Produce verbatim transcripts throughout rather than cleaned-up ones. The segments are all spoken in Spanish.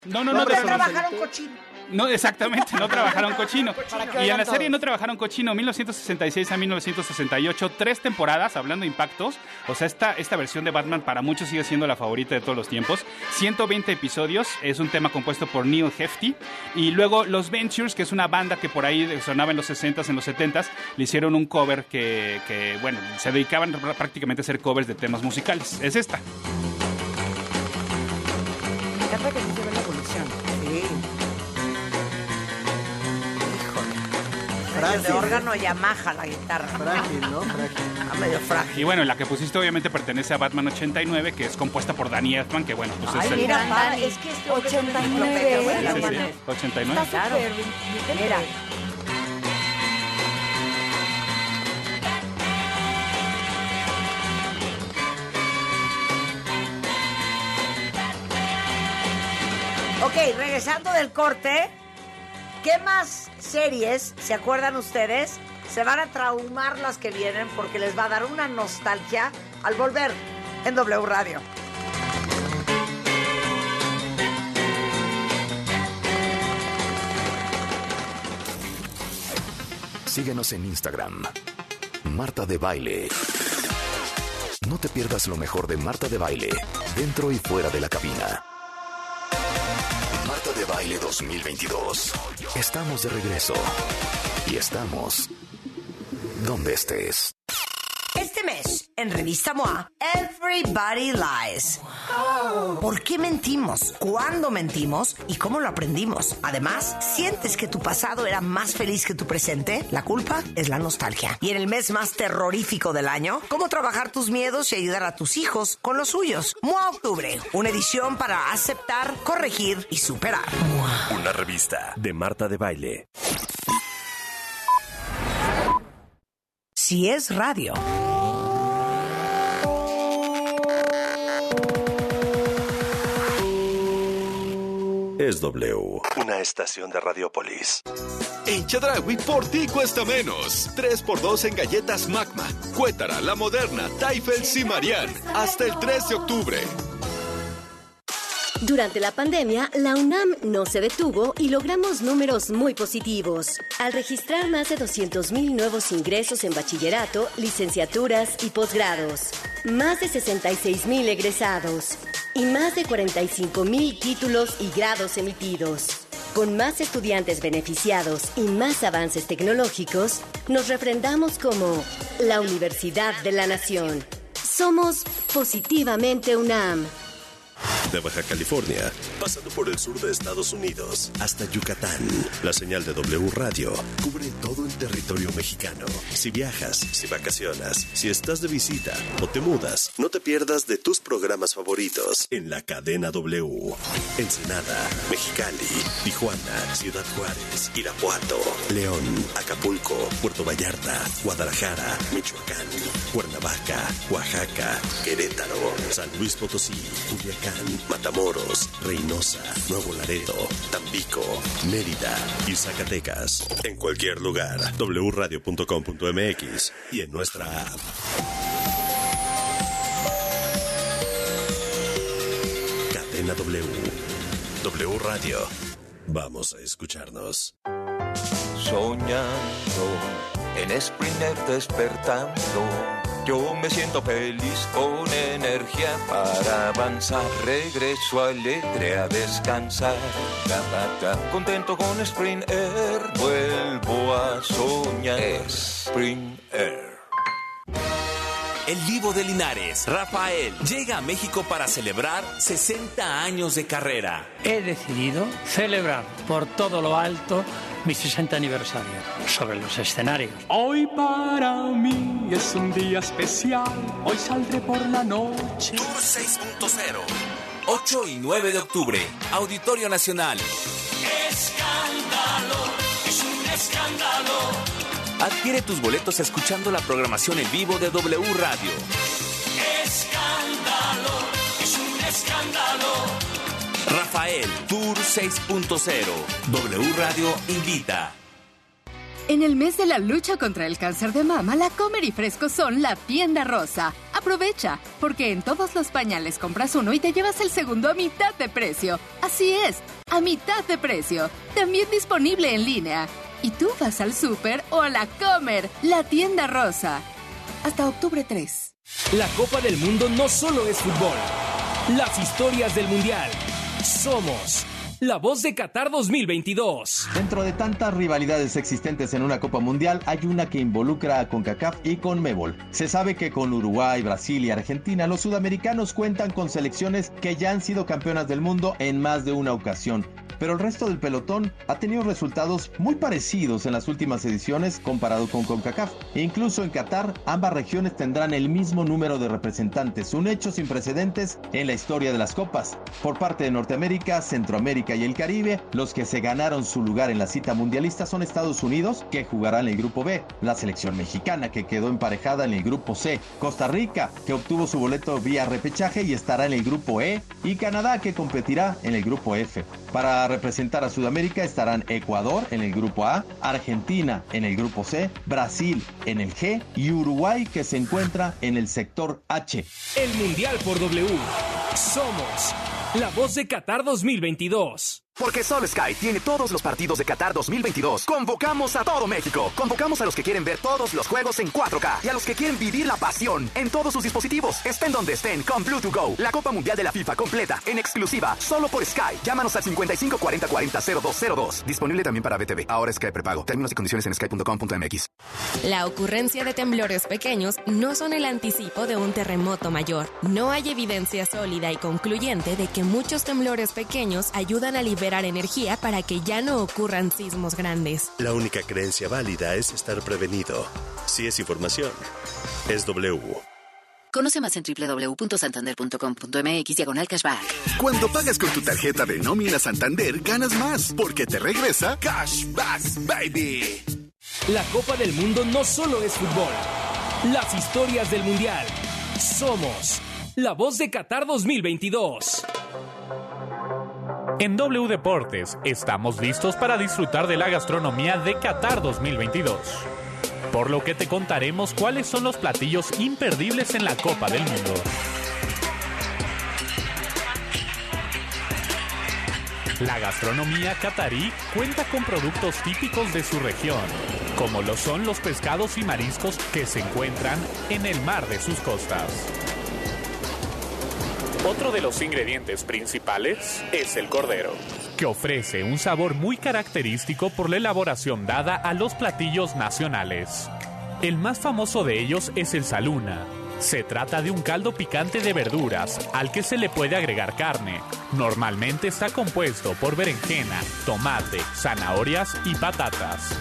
No, no, no. No, de trabajaron cochino. No, exactamente, no trabajaron cochino. Y en la serie todos? no trabajaron cochino, mil novecientos sesenta y seis a mil novecientos sesenta y ocho, tres temporadas, hablando de impactos. O sea, esta, esta versión de Batman para muchos sigue siendo la favorita de todos los tiempos. ciento veinte episodios, es un tema compuesto por Neil Hefti. Y luego los Ventures, que es una banda que por ahí sonaba en los sesentas, en los setentas, le hicieron un cover que, que, bueno, se dedicaban prácticamente a hacer covers de temas musicales. Es esta. Me encanta que sí se ve la evolución. Sí. Híjole. De órgano Yamaha la guitarra. Frágil, ¿no? Frágil. Ah, medio frágil. Y bueno, la que pusiste obviamente pertenece a Batman ochenta y nueve, que es compuesta por Danny Elfman, que bueno, pues Ay, es el... mira, pa, es que este ochenta y nueve. Sí, sí, sí, ochenta y nueve. Está súper. Mira. Ok, regresando del corte, ¿qué más series, se acuerdan ustedes? Se van a traumar las que vienen porque les va a dar una nostalgia al volver en W Radio. Síguenos en Instagram, Marta de Baile. No te pierdas lo mejor de Marta de Baile, dentro y fuera de la cabina. Marta de Baile dos mil veintidós. Estamos de regreso. Y estamos donde estés. Este mes, en Revista M O A, Everybody Lies. ¿Por qué mentimos? ¿Cuándo mentimos? ¿Y cómo lo aprendimos? Además, ¿sientes que tu pasado era más feliz que tu presente? La culpa es la nostalgia. Y en el mes más terrorífico del año, ¿cómo trabajar tus miedos y ayudar a tus hijos con los suyos? M O A Octubre, una edición para aceptar, corregir y superar. Una revista de Marta de Baile. Si es radio. Es W. Una estación de Radiopolis. En Chedraui por ti cuesta menos. tres por dos en galletas Magma, Cuétara, La Moderna, Taifels y Marian. Hasta el tres de octubre. Durante la pandemia, la UNAM no se detuvo y logramos números muy positivos. Al registrar más de doscientos mil nuevos ingresos en bachillerato, licenciaturas y posgrados. Más de sesenta y seis mil egresados. Y más de cuarenta y cinco mil títulos y grados emitidos. Con más estudiantes beneficiados y más avances tecnológicos, nos refrendamos como la Universidad de la Nación. Somos Positivamente UNAM. De Baja California, pasando por el sur de Estados Unidos, hasta Yucatán. La señal de W Radio cubre todo el territorio mexicano. Si viajas, si vacacionas, si estás de visita o te mudas, no te pierdas de tus programas favoritos en la cadena W. Ensenada, Mexicali, Tijuana, Ciudad Juárez, Irapuato, León, Acapulco, Puerto Vallarta, Guadalajara, Michoacán, Cuernavaca, Oaxaca, Querétaro, San Luis Potosí, Culiacán, Matamoros, Reynosa, Nuevo Laredo, Tampico, Mérida y Zacatecas. En cualquier lugar, doble u radio punto com punto m x y en nuestra app. Cadena W. W Radio. Vamos a escucharnos. Soñando en Sprinter despertando. Yo me siento feliz con energía para avanzar. Regreso alegre a descansar. Ta, ta, ta. Contento con Spring Air. Vuelvo a soñar. Spring Air. El Vivo de Linares, Rafael, llega a México para celebrar sesenta años de carrera. He decidido celebrar por todo lo alto mi sesenta aniversario sobre los escenarios. Hoy para mí es un día especial. Hoy saldré por la noche. Tour seis punto cero. ocho y nueve de octubre. Auditorio Nacional. Escándalo, es un escándalo. Adquiere tus boletos escuchando la programación en vivo de W Radio. Escándalo, es un escándalo. Rafael, Tour seis punto cero. W Radio invita. En el mes de la lucha contra el cáncer de mama, la Comer y Fresco son la tienda rosa. Aprovecha, porque en todos los pañales compras uno y te llevas el segundo a mitad de precio. Así es, a mitad de precio. También disponible en línea. Y tú vas al súper o a la Comer, la tienda rosa. Hasta octubre tres. La Copa del Mundo no solo es fútbol. Las historias del Mundial. Somos la voz de Qatar dos mil veintidós. Dentro de tantas rivalidades existentes en una Copa Mundial, hay una que involucra a CONCACAF y CONMEBOL. Se sabe que con Uruguay, Brasil y Argentina, los sudamericanos cuentan con selecciones que ya han sido campeonas del mundo en más de una ocasión. Pero el resto del pelotón ha tenido resultados muy parecidos en las últimas ediciones comparado con CONCACAF. E incluso en Qatar, ambas regiones tendrán el mismo número de representantes, un hecho sin precedentes en la historia de las copas. Por parte de Norteamérica, Centroamérica y el Caribe, los que se ganaron su lugar en la cita mundialista son Estados Unidos, que jugará en el grupo B, la selección mexicana, que quedó emparejada en el grupo C, Costa Rica, que obtuvo su boleto vía repechaje y estará en el grupo E, y Canadá, que competirá en el grupo F. Para representar a Sudamérica estarán Ecuador en el grupo A, Argentina en el grupo C, Brasil en el G y Uruguay, que se encuentra en el sector H. El Mundial por W. Somos la voz de Qatar dos mil veintidós. Porque Solo Sky tiene todos los partidos de Qatar dos mil veintidós. Convocamos a todo México. Convocamos a los que quieren ver todos los juegos en cuatro K y a los que quieren vivir la pasión en todos sus dispositivos. Estén donde estén con Blue to Go. La Copa Mundial de la FIFA completa en exclusiva solo por Sky. Llámanos al cincuenta y cinco cuarenta cuarenta cero dos cero dos. Disponible también para B T V. Ahora Sky prepago. Términos y condiciones en sky punto com punto m x. La ocurrencia de temblores pequeños no son el anticipo de un terremoto mayor. No hay evidencia sólida y concluyente de que muchos temblores pequeños ayudan a liberar energía para que ya no ocurran sismos grandes. La única creencia válida es estar prevenido. Si es información, es W. Conoce más en doble u doble u doble u punto santander punto com punto m x diagonal cashback. Cuando pagas con tu tarjeta de nómina Santander, ganas más, porque te regresa Cashback Baby. La Copa del Mundo no solo es fútbol. Las historias del Mundial. Somos la voz de Qatar dos mil veintidós. En W Deportes estamos listos para disfrutar de la gastronomía de Qatar dos mil veintidós. Por lo que te contaremos cuáles son los platillos imperdibles en la Copa del Mundo. La gastronomía catarí cuenta con productos típicos de su región, como lo son los pescados y mariscos que se encuentran en el mar de sus costas. Otro de los ingredientes principales es el cordero, que ofrece un sabor muy característico por la elaboración dada a los platillos nacionales. El más famoso de ellos es el saluna. Se trata de un caldo picante de verduras al que se le puede agregar carne. Normalmente está compuesto por berenjena, tomate, zanahorias y patatas.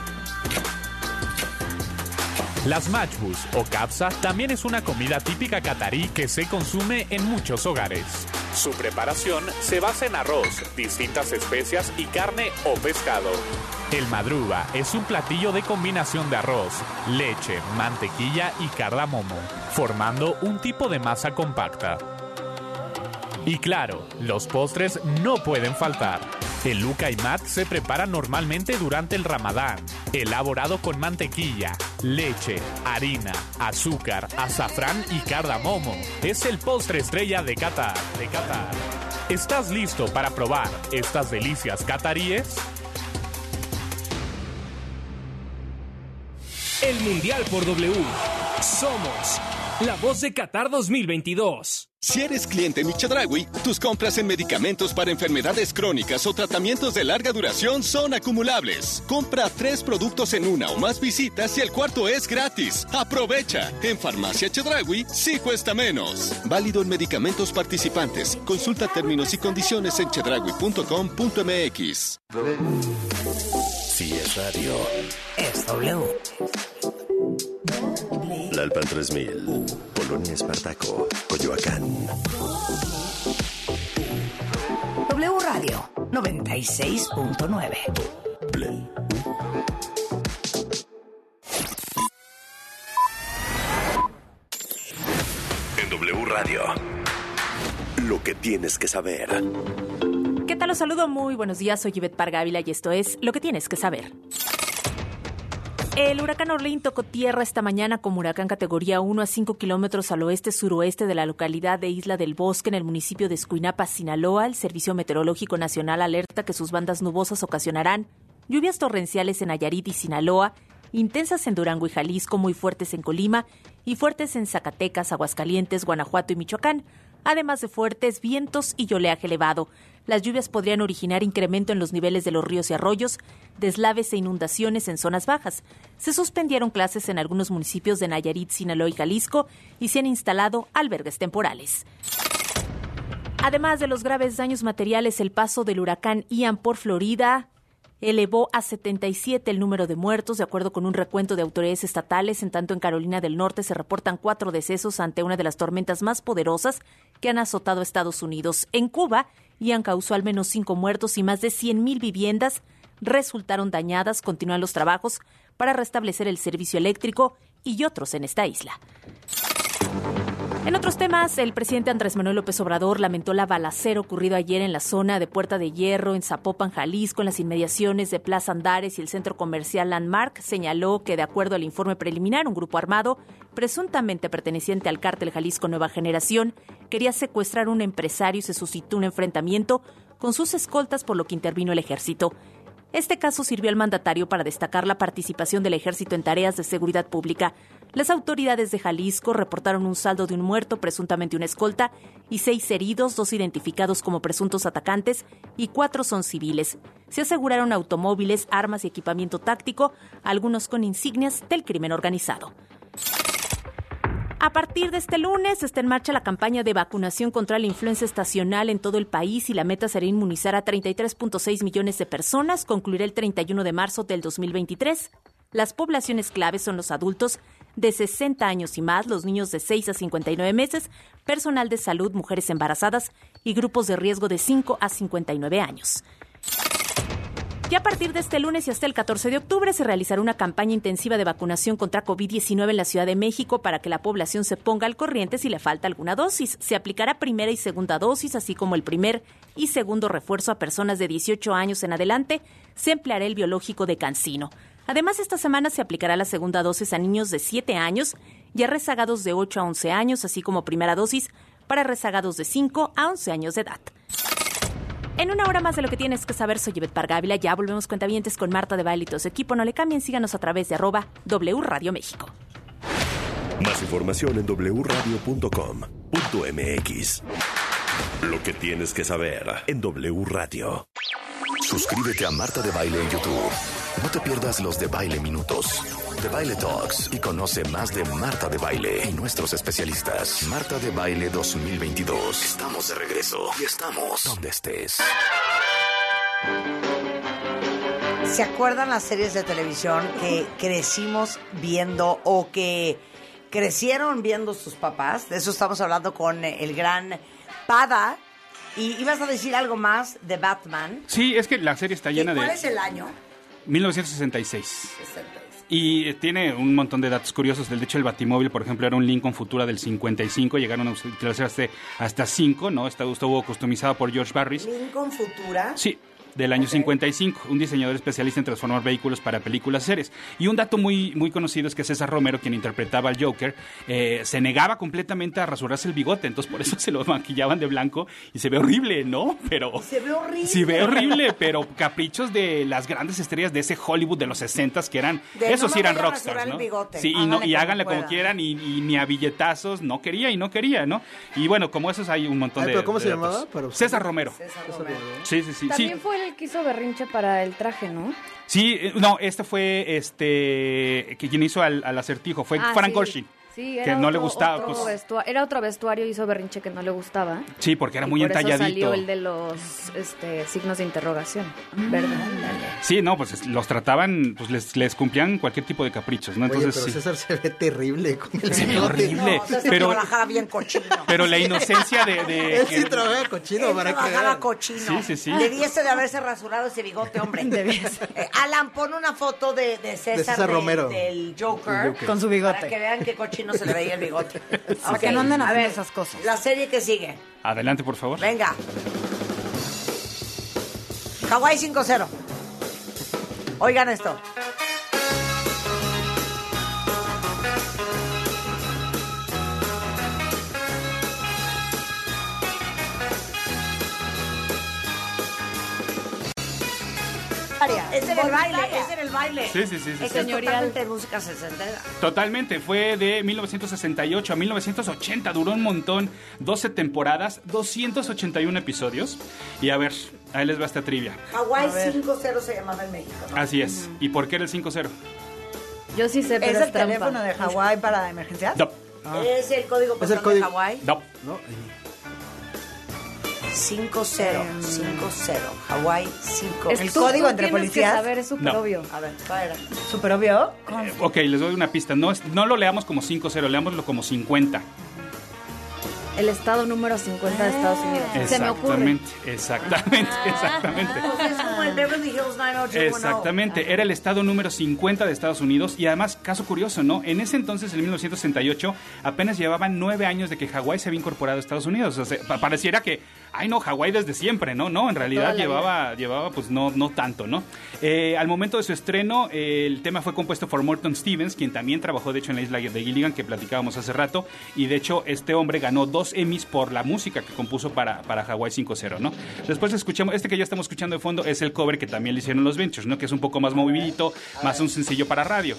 Las majbus o kabsa también es una comida típica catarí que se consume en muchos hogares. Su preparación se basa en arroz, distintas especias y carne o pescado. El madruba es un platillo de combinación de arroz, leche, mantequilla y cardamomo, formando un tipo de masa compacta. Y claro, los postres no pueden faltar. El lukaimat se prepara normalmente durante el Ramadán, elaborado con mantequilla, leche, harina, azúcar, azafrán y cardamomo. Es el postre estrella de Qatar, de Qatar. ¿Estás listo para probar estas delicias cataríes? El Mundial por W. Somos la voz de Qatar dos mil veintidós. Si eres cliente Chedraui, tus compras en medicamentos para enfermedades crónicas o tratamientos de larga duración son acumulables. Compra tres productos en una o más visitas y el cuarto es gratis. ¡Aprovecha! En Farmacia Chedraui sí cuesta menos. Válido en medicamentos participantes. Consulta términos y condiciones en chedraui punto com punto m x. Si es radio, es W. Lalpan tres mil, Polonia Espartaco, Coyoacán. W Radio noventa y seis punto nueve. En W Radio, lo que tienes que saber. ¿Qué tal? Los saludo, muy buenos días, soy Ivette Parga Ávila y esto es Lo que tienes que saber. El huracán Orlín tocó tierra esta mañana como huracán categoría uno a cinco kilómetros al oeste-suroeste de la localidad de Isla del Bosque, en el municipio de Escuinapa, Sinaloa. El Servicio Meteorológico Nacional alerta que sus bandas nubosas ocasionarán lluvias torrenciales en Nayarit y Sinaloa, intensas en Durango y Jalisco, muy fuertes en Colima y fuertes en Zacatecas, Aguascalientes, Guanajuato y Michoacán, además de fuertes vientos y oleaje elevado. Las lluvias podrían originar incremento en los niveles de los ríos y arroyos, deslaves e inundaciones en zonas bajas. Se suspendieron clases en algunos municipios de Nayarit, Sinaloa y Jalisco y se han instalado albergues temporales. Además de los graves daños materiales, el paso del huracán Ian por Florida elevó a setenta y siete el número de muertos, de acuerdo con un recuento de autoridades estatales. En tanto, en Carolina del Norte se reportan cuatro decesos ante una de las tormentas más poderosas que han azotado a Estados Unidos. En Cuba, Ian causó al menos cinco muertos y más de cien mil viviendas resultaron dañadas. Continúan los trabajos para restablecer el servicio eléctrico y otros en esta isla. En otros temas, el presidente Andrés Manuel López Obrador lamentó la balacera ocurrido ayer en la zona de Puerta de Hierro, en Zapopan, Jalisco, en las inmediaciones de Plaza Andares y el centro comercial Landmark. Señaló que, de acuerdo al informe preliminar, un grupo armado, presuntamente perteneciente al cártel Jalisco Nueva Generación, quería secuestrar a un empresario y se suscitó un enfrentamiento con sus escoltas, por lo que intervino el ejército. Este caso sirvió al mandatario para destacar la participación del ejército en tareas de seguridad pública. Las autoridades de Jalisco reportaron un saldo de un muerto, presuntamente una escolta, y seis heridos, dos identificados como presuntos atacantes y cuatro son civiles. Se aseguraron automóviles, armas y equipamiento táctico, algunos con insignias del crimen organizado. A partir de este lunes está en marcha la campaña de vacunación contra la influenza estacional en todo el país y la meta será inmunizar a treinta y tres punto seis millones de personas. Concluirá el treinta y uno de marzo del dos mil veintitrés. Las poblaciones claves son los adultos de sesenta años y más, los niños de seis a cincuenta y nueve meses, personal de salud, mujeres embarazadas y grupos de riesgo de cinco a cincuenta y nueve años. Y a partir de este lunes y hasta el catorce de octubre se realizará una campaña intensiva de vacunación contra covid diecinueve en la Ciudad de México para que la población se ponga al corriente si le falta alguna dosis. Se aplicará primera y segunda dosis, así como el primer y segundo refuerzo a personas de dieciocho años en adelante. Se empleará el biológico de CanSino. Además, esta semana se aplicará la segunda dosis a niños de siete años y a rezagados de ocho a once años, así como primera dosis para rezagados de cinco a once años de edad. En una hora más de lo que tienes que saber, soy Yvette Pargávila. Ya volvemos, cuentavientes, con Marta de Baile y todo su equipo. No le cambien, síganos a través de arroba W Radio México. Más información en doble u radio punto com punto m x. Lo que tienes que saber en W Radio. Suscríbete a Marta de Baile en YouTube. No te pierdas los de Baile Minutos, de Baile Talks y conoce más de Marta de Baile y nuestros especialistas. Marta de Baile dos mil veintidós. Estamos de regreso y estamos donde estés. ¿Se acuerdan las series de televisión que crecimos viendo o que crecieron viendo sus papás? De eso estamos hablando con el gran Pada. Y ibas a decir algo más de Batman. Sí, es que la serie está llena de... ¿Cuál es el año? mil novecientos sesenta y seis. Y tiene un montón de datos curiosos. De hecho, el Batimóvil, por ejemplo, era un Lincoln Futura del cincuenta y cinco. Llegaron a utilizarse hasta cinco, ¿no? Estuvo customizado por George Barris. ¿Lincoln Futura? Sí. Del año okay. cincuenta y cinco, un diseñador especialista en transformar vehículos para películas y series. Y un dato muy, muy conocido es que César Romero, quien interpretaba al Joker, eh, se negaba completamente a rasurarse el bigote, entonces por eso se lo maquillaban de blanco y se ve horrible, ¿no? Pero se ve horrible. Se ve horrible, pero caprichos de las grandes estrellas de ese Hollywood de los sesentas que eran, de esos no sí eran rockstars, ¿no? Bigote. Sí, y, no, y háganle como, como quieran y, y ni a billetazos, no quería y no quería, ¿no? Y bueno, como esos hay un montón Ay, de... ¿Pero cómo de se datos. llamaba? Para César Romero. César Romero. Sí, sí, sí. También sí. fue el que hizo berrinche para el traje, ¿no? Sí, no, este fue este que quien hizo al, al acertijo, fue ah, Frank sí. Gorshin. Sí, era que no otro, le gustaba. Otro pues, vestua- era otro vestuario y hizo berrinche que no le gustaba. Sí, porque era y muy por entalladito. Eso salió el de los este, signos de interrogación. Mm. ¿Verdad? Sí, no, pues los trataban, pues les, les cumplían cualquier tipo de caprichos, ¿no? Entonces, Oye, pero sí. César se ve terrible. Con el se ve horrible. No, César pero, trabajaba bien cochino. Pero la inocencia de... de Él sí trabajaba cochino. Él para trabajaba que cochino. Sí, sí, sí. Debiese de haberse rasurado ese bigote, hombre. Debiese. Eh, Alan, pon una foto de, de César, de César de, Romero. del Joker, Joker. Con su bigote. Para que vean qué cochino se le veía el bigote. Para que no anden a ver esas cosas. La serie que sigue. Adelante, por favor. Venga. Hawái cinco cero. Oigan esto. Es en el baile, es en el baile. Sí, sí, sí. sí, Es sí. totalmente música sesentera. Totalmente, fue de mil novecientos sesenta y ocho a mil novecientos ochenta, duró un montón, doce temporadas, doscientos ochenta y uno episodios. Y a ver, ahí les va esta trivia. Hawái cinco cero se llamaba en México, ¿no? Así es. ¿Y por qué era el cinco cero? Yo sí sé, pero ¿Es es, el trampa. teléfono de Hawái para emergencias? No. Es el código postal el código. de Hawái. No. No. cinco cero, cinco cero. Hawái cinco. Es El tú, código tú entre tienes policías. que saber, es súper No. obvio. A ver, ¿cuál era? ¿Súper obvio? Eh, ok, les doy una pista. No, es, no lo leamos como cinco cero, leámoslo como cincuenta. El estado número cincuenta de Estados Unidos. Se me ocurre. Exactamente, exactamente, exactamente. O sea, es como el Beverly Hills nueve ocho uno cero. Exactamente, era el estado número cincuenta de Estados Unidos y además, caso curioso, ¿no? En ese entonces, en mil novecientos sesenta y ocho, apenas llevaban nueve años de que Hawái se había incorporado a Estados Unidos. O sea, pa- pareciera que, ay no, Hawái desde siempre, ¿no? No, en realidad Toda la llevaba, llevaba pues no, no tanto, ¿no? Eh, al momento de su estreno, eh, el tema fue compuesto por Morton Stevens, quien también trabajó, de hecho, en la isla de Gilligan, que platicábamos hace rato, y de hecho, este hombre ganó dos Emmys por la música que compuso para, para Hawái cinco cero, ¿no? Después escuchamos, este que ya estamos escuchando de fondo es el cover que también le hicieron los Ventures, ¿no? Que es un poco más movidito, más un sencillo para radio.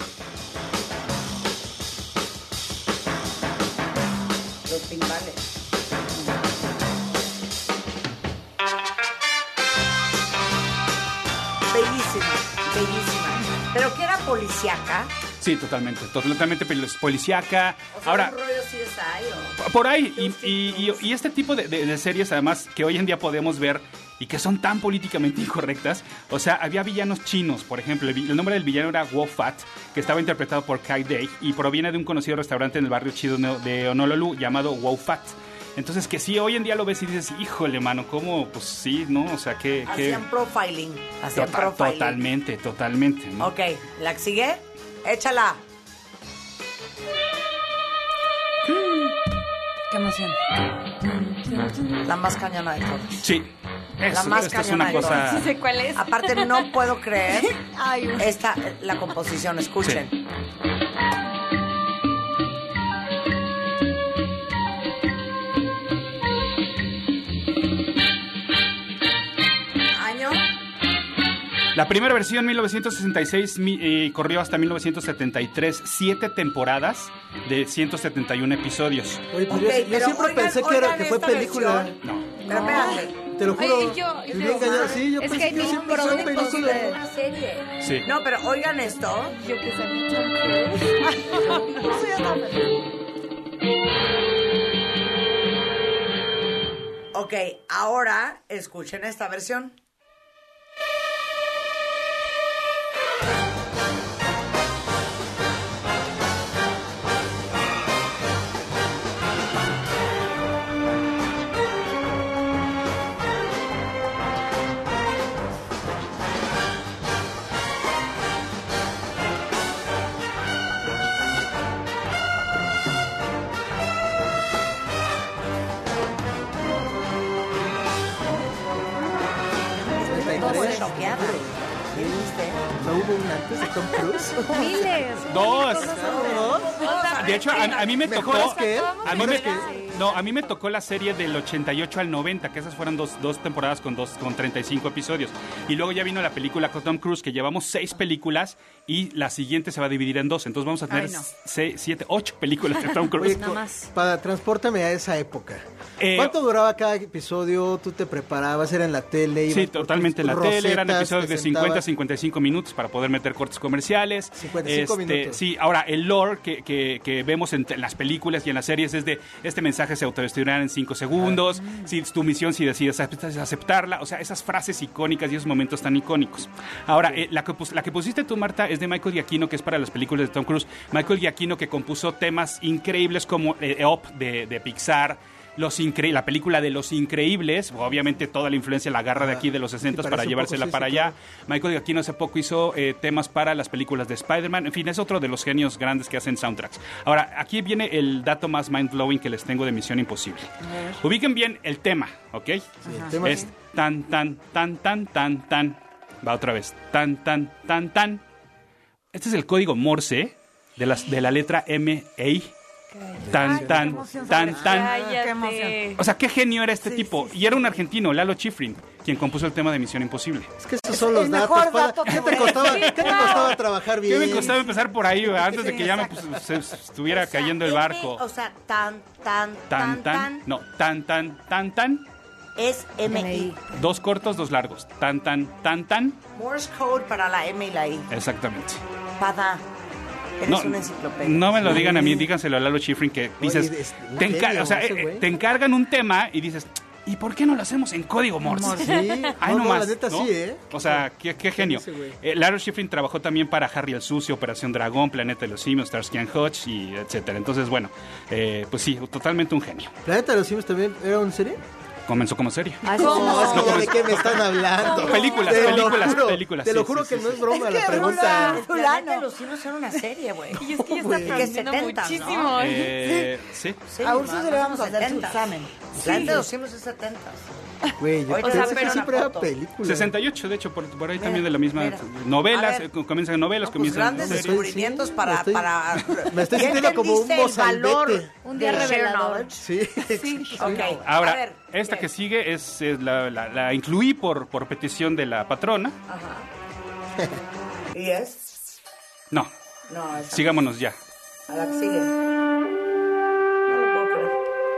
Los timbales. Bellísima, bellísima. ¿Pero qué era policíaca? Sí, totalmente, totalmente pol- policíaca. O sea, Ahora, un rollo C S I, ¿o? por ahí, y, y- y- y este tipo de, de- de series, además, que hoy en día podemos ver y que son tan políticamente incorrectas. O sea, había villanos chinos, por ejemplo. El, vi- el nombre del villano era Wo Fat, que estaba interpretado por Kai Day y proviene de un conocido restaurante en el barrio chino de Honolulu llamado Wo Fat. Entonces, que sí, hoy en día lo ves y dices, híjole, mano, ¿cómo? Pues sí, ¿no? O sea, que... Hacían profiling. Hacían Total- profiling. totalmente, totalmente, ¿no? Ok, ¿la que sigue? Échala. Qué emoción. La más cañona de todas. Sí. La Eso, más esto es cañona una de cosa... todas. sé cuál es. Aparte, no puedo creer esta, la composición. Escuchen. ¿Año? La primera versión, mil novecientos sesenta y seis, mi- eh, corrió hasta mil novecientos setenta y tres, siete temporadas de ciento setenta y uno episodios. Oye, pues Ok, yo, yo pero siempre oigan- pensé que, era, oigan que fue esta película. versión. No. Pero espérate. Te lo juro. Ay, yo- viví engañado. Sí, yo es pensé que que hay siempre mil fue productos película. de- Una serie. Sí. No, pero oigan esto. Yo que sabía Tom Ok, ahora escuchen esta versión. Estoy choqueada. ¿Qué viste? ¿No hubo un antes de Tom Cruise? Miles. Dos. Dos. De hecho, a, a mí me tocó... ¿Mejores que él? A mí me, ¿Mejores que no, a mí me tocó la serie del ochenta y ocho al noventa, que esas fueron dos, dos temporadas con, dos, con treinta y cinco episodios. Y luego ya vino la película con Tom Cruise, que llevamos seis películas y la siguiente se va a dividir en dos. Entonces vamos a tener Ay, no. seis, siete, ocho películas de Tom Cruise. Oye, Nada más. para transpórtame a esa época. Eh, ¿Cuánto duraba cada episodio? ¿Tú te preparabas? ¿Era en la tele? Sí, ibas por totalmente en tus la tele, eran rosetas, episodios te de cincuenta a sentabas? cincuenta y cinco minutos para poder meter cortes comerciales. cincuenta y cinco Este, minutos. Sí, ahora el lore que, que, que vemos en, en las películas y en las series es de este mensaje se autodestruirá en cinco segundos, Ah. si es tu misión, si decides aceptar- aceptarla, o sea, esas frases icónicas y esos momentos tan icónicos. Ahora, eh, la, que, pus- la que pusiste tú, Marta, es de Michael Giacchino, que es para las películas de Tom Cruise. Michael Giacchino, que compuso temas increíbles como eh, Up de, de Pixar, Los Incre- la película de Los Increíbles, obviamente toda la influencia la agarra de aquí de los sesenta sí, para parece un llevársela poco, sí, para sí, allá. Michael Giacchino hace poco hizo eh, temas para las películas de Spider-Man. En fin, es otro de los genios grandes que hacen soundtracks. Ahora, aquí viene el dato más mind-blowing que les tengo de Misión Imposible. Ubiquen bien el tema, ¿ok? el tema es sí. tan, tan, tan, tan, tan, tan. Va otra vez. Tan, tan, tan, tan. Este es el código Morse de, las, de la letra M A Tan, tan, tan, tan. Qué emoción. O sea, qué genio era este tipo. Y era un argentino, Lalo Schifrin, quien compuso el tema de Misión Imposible. Es que esos son los datos. Para, ¿Qué te costaba, ¿qué te costaba trabajar bien? ¿Qué me costaba empezar por ahí, güey? Antes Sí, de que ya me exacto. pues, se, se estuviera O sea, cayendo el M, barco? O sea, tan, tan, Tan, tan. No, tan, tan, tan, tan. Es M I. Dos cortos, dos largos. Tan, tan, tan, tan. Morse code para la M y la I. Exactamente. Pada. Eres No, una enciclopedia. no me lo digan a mí, díganselo a Lalo Schifrin que dices, Oye, es un te, encar- genio o sea, ese eh, güey. te encargan un tema y dices, ¿y por qué no lo hacemos en código Morse? Sí. Ay, No, no, no, más, la neta ¿no? sí, ¿eh? O sea, qué, qué genio. ese güey. Eh, Lalo Schifrin trabajó también para Harry el Sucio, Operación Dragón, Planeta de los Simios, Starsky and Hutch, y etcétera. Entonces, bueno, eh, pues sí, totalmente un genio. ¿Planeta de los Simios también era una serie? Comenzó como serie. No, es que ya de qué me están hablando. Películas, Te lo películas, juro, películas. Te lo sí, juro sí, que sí, no sí. es broma Es la que pregunta. Rula, El planeta de los simios era una serie, güey. Y es que ya está Que aprendiendo setenta, muchísimo. ¿no? Eh, sí. Sí, A Úrsula más le o vamos a menos hacer su setenta. examen. Planeta de los simios es setenta. Güey, yo Ahorita pensé saben que una siempre era foto. película. sesenta y ocho, de hecho, por, por ahí Mira, también de la misma. mira. Novelas, A ver. eh, comienzan novelas, Pues comienzan grandes series. descubrimientos Sí, para, me estoy- para... me estoy ¿Ya sintiendo como un entendiste el valor mozalbete. Un día del share revelador. knowledge? Sí. Sí. Ok, Ahora, a ver. esta ¿qué? que sigue es, es la, la- la incluí por, por petición de la patrona. Ajá. ¿Y es? No, No, esa. sigámonos ya. A la que sigue. No lo puedo creer.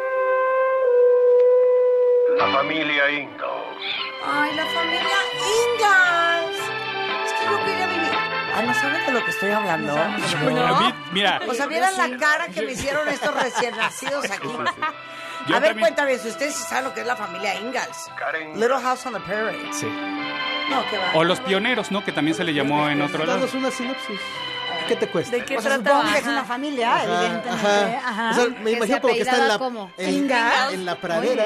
La familia Ingalls. Ay, la familia Ingalls. Es que yo quería vivir. Ah, ¿no saben de lo que estoy hablando? A mí, mira, O sea, vieran la cara que me hicieron estos recién nacidos aquí. Yo A ver, también- cuéntame, si ustedes sí saben lo que es la familia Ingalls. Little House on the Prairie. sí. No, qué va. O Los Pioneros, ¿no? Que también se le llamó en otro lado. Danos una sinopsis. ¿Qué te cuesta? ¿De qué O sea, trataba? supongo que es una familia, Ajá, evidentemente. ajá. Ajá. O sea, me Que imagino se como que está en la, apellidaba ¿cómo? en, Ingalls. en la pradera.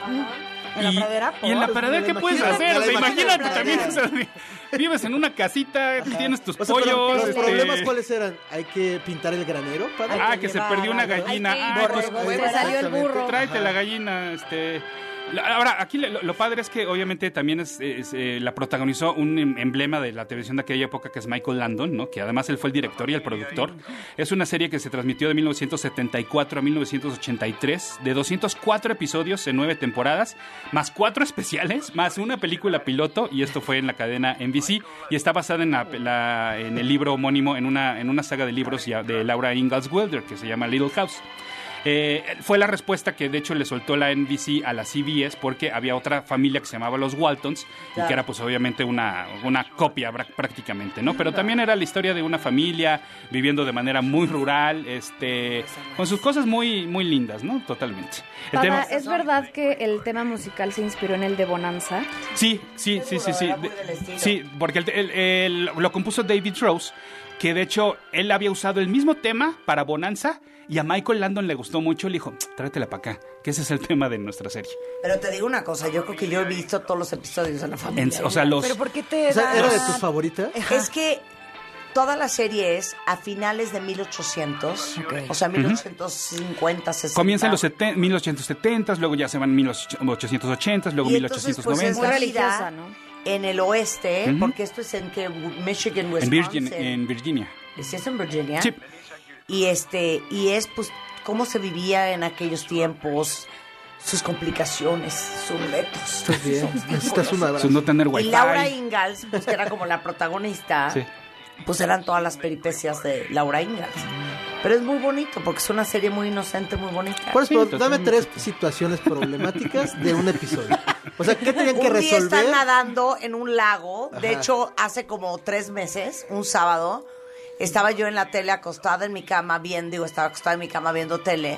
En la Y- pradera, Y en la pues, pradera, me ¿qué la puedes imagino, hacer? me O la sea, imagino imagínate en la también, pradera. o sea, vives en una casita, tienes tus O sea, pero pollos. los este, problemas, ¿cuáles eran? ¿Hay que pintar el granero? padre? Ah, que se perdió una gallina. Hay que Ah, ir pues, por- se salió el burro. tráete la gallina, este... la- Ahora, aquí lo, lo padre es que obviamente también es, es, eh, la protagonizó un em- emblema de la televisión de aquella época que es Michael Landon, ¿no? Que además él fue el director y el productor. Es una serie que se transmitió de mil novecientos setenta y cuatro a mil novecientos ochenta y tres, de doscientos cuatro episodios en nueve temporadas, más cuatro especiales, más una película piloto, y esto fue en la cadena N B C, y está basada en, la, la- en el libro homónimo, en una, en una saga de libros ya de Laura Ingalls Wilder, que se llama Little House. Eh, fue la respuesta que de hecho le soltó la N B C a la C B S porque había otra familia que se llamaba los Waltons y Claro. que era pues obviamente una, una copia bra- prácticamente, ¿no? Pero también era la historia de una familia viviendo de manera muy rural, este, con sus cosas muy, muy lindas, ¿no? Totalmente. El Pada, tema- ¿es verdad que el tema musical se inspiró en el de Bonanza? Sí, sí, sí, sí, sí. Era muy De- del estilo. sí, porque el- el- el- lo compuso David Rose, que de hecho él había usado el mismo tema para Bonanza y a Michael Landon le gustó mucho. Le dijo, tráetela para acá, que ese es el tema de nuestra serie. Pero te digo una cosa, yo creo que yo he visto todos los episodios de la familia. En- o sea, los... ¿Pero por qué te O sea, da- ¿era de tus favoritas? Es que toda la serie es a finales de mil ochocientos, o sea, mil ochocientos cincuenta, sesenta. Comienza en los seten- mil ochocientos setenta, luego ya se van mil ochocientos ochenta, luego Y mil entonces, ochocientos pues, es noventa. la Muy vida religiosa, ¿no? en el oeste, Ujú. porque esto es en que Michigan, En, Wisconsin. Virgin- en Virginia. ¿Sí es en Virginia? Sí. Y este, y es pues cómo se vivía en aquellos tiempos, sus complicaciones, sus retos. Estás bien. Necesitas un abrazo. Pues no tener Y wifi. Laura Ingalls, pues que era como la protagonista, Sí. pues eran todas las peripecias de Laura Ingalls. Pero es muy bonito porque es una serie muy inocente, muy bonita. ¿Cuál es Sí, pro- totalmente. Dame tres situaciones problemáticas de un episodio. O sea, ¿qué tenían que Un día resolver? están nadando en un lago. De Ajá. hecho, hace como tres meses, un sábado, estaba yo en la tele acostada en mi cama viendo, digo, estaba acostada en mi cama viendo tele.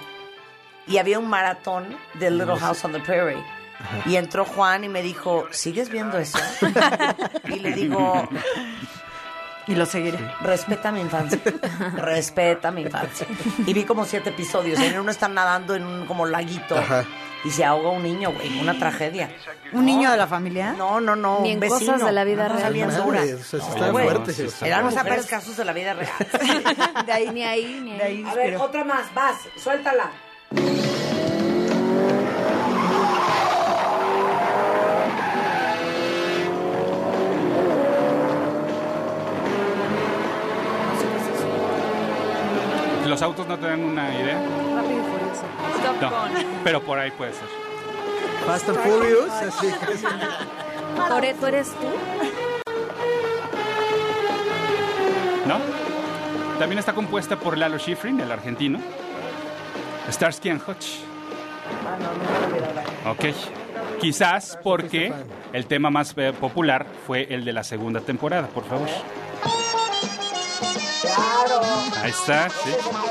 Y había un maratón de Little House on the Prairie. Y entró Juan y me dijo, ¿sigues viendo eso? Y le digo, Y lo seguiré. respeta mi infancia. Respeta mi infancia. Y vi como siete episodios. En uno están nadando en un como laguito. Ajá. Y se ahoga un niño, güey. Una tragedia. ¿Un niño de la familia? No, no, no. Ni un en vecino. cosas de la vida Una cosa real. bien Madre, dura. o sea, sí No, está güey. fuerte. sí, o sea. Eran O sea, mujeres pero- casos de la vida real. De ahí ni ahí, ni ahí. De ahí A ver, inspiró. otra más. Vas, suéltala. los autos no te dan una idea. Rápido y Furioso. Top No, Gun. pero por ahí puede ser. Fast and Furious, así. Tore, ¿tú eres tú? ¿No? También está compuesta por Lalo Schifrin, el argentino. Starsky and Hutch. Ah, no, no me olvidaba. Ok. Quizás porque el tema más eh, popular fue el de la segunda temporada, por favor. Claro. Ahí está, sí.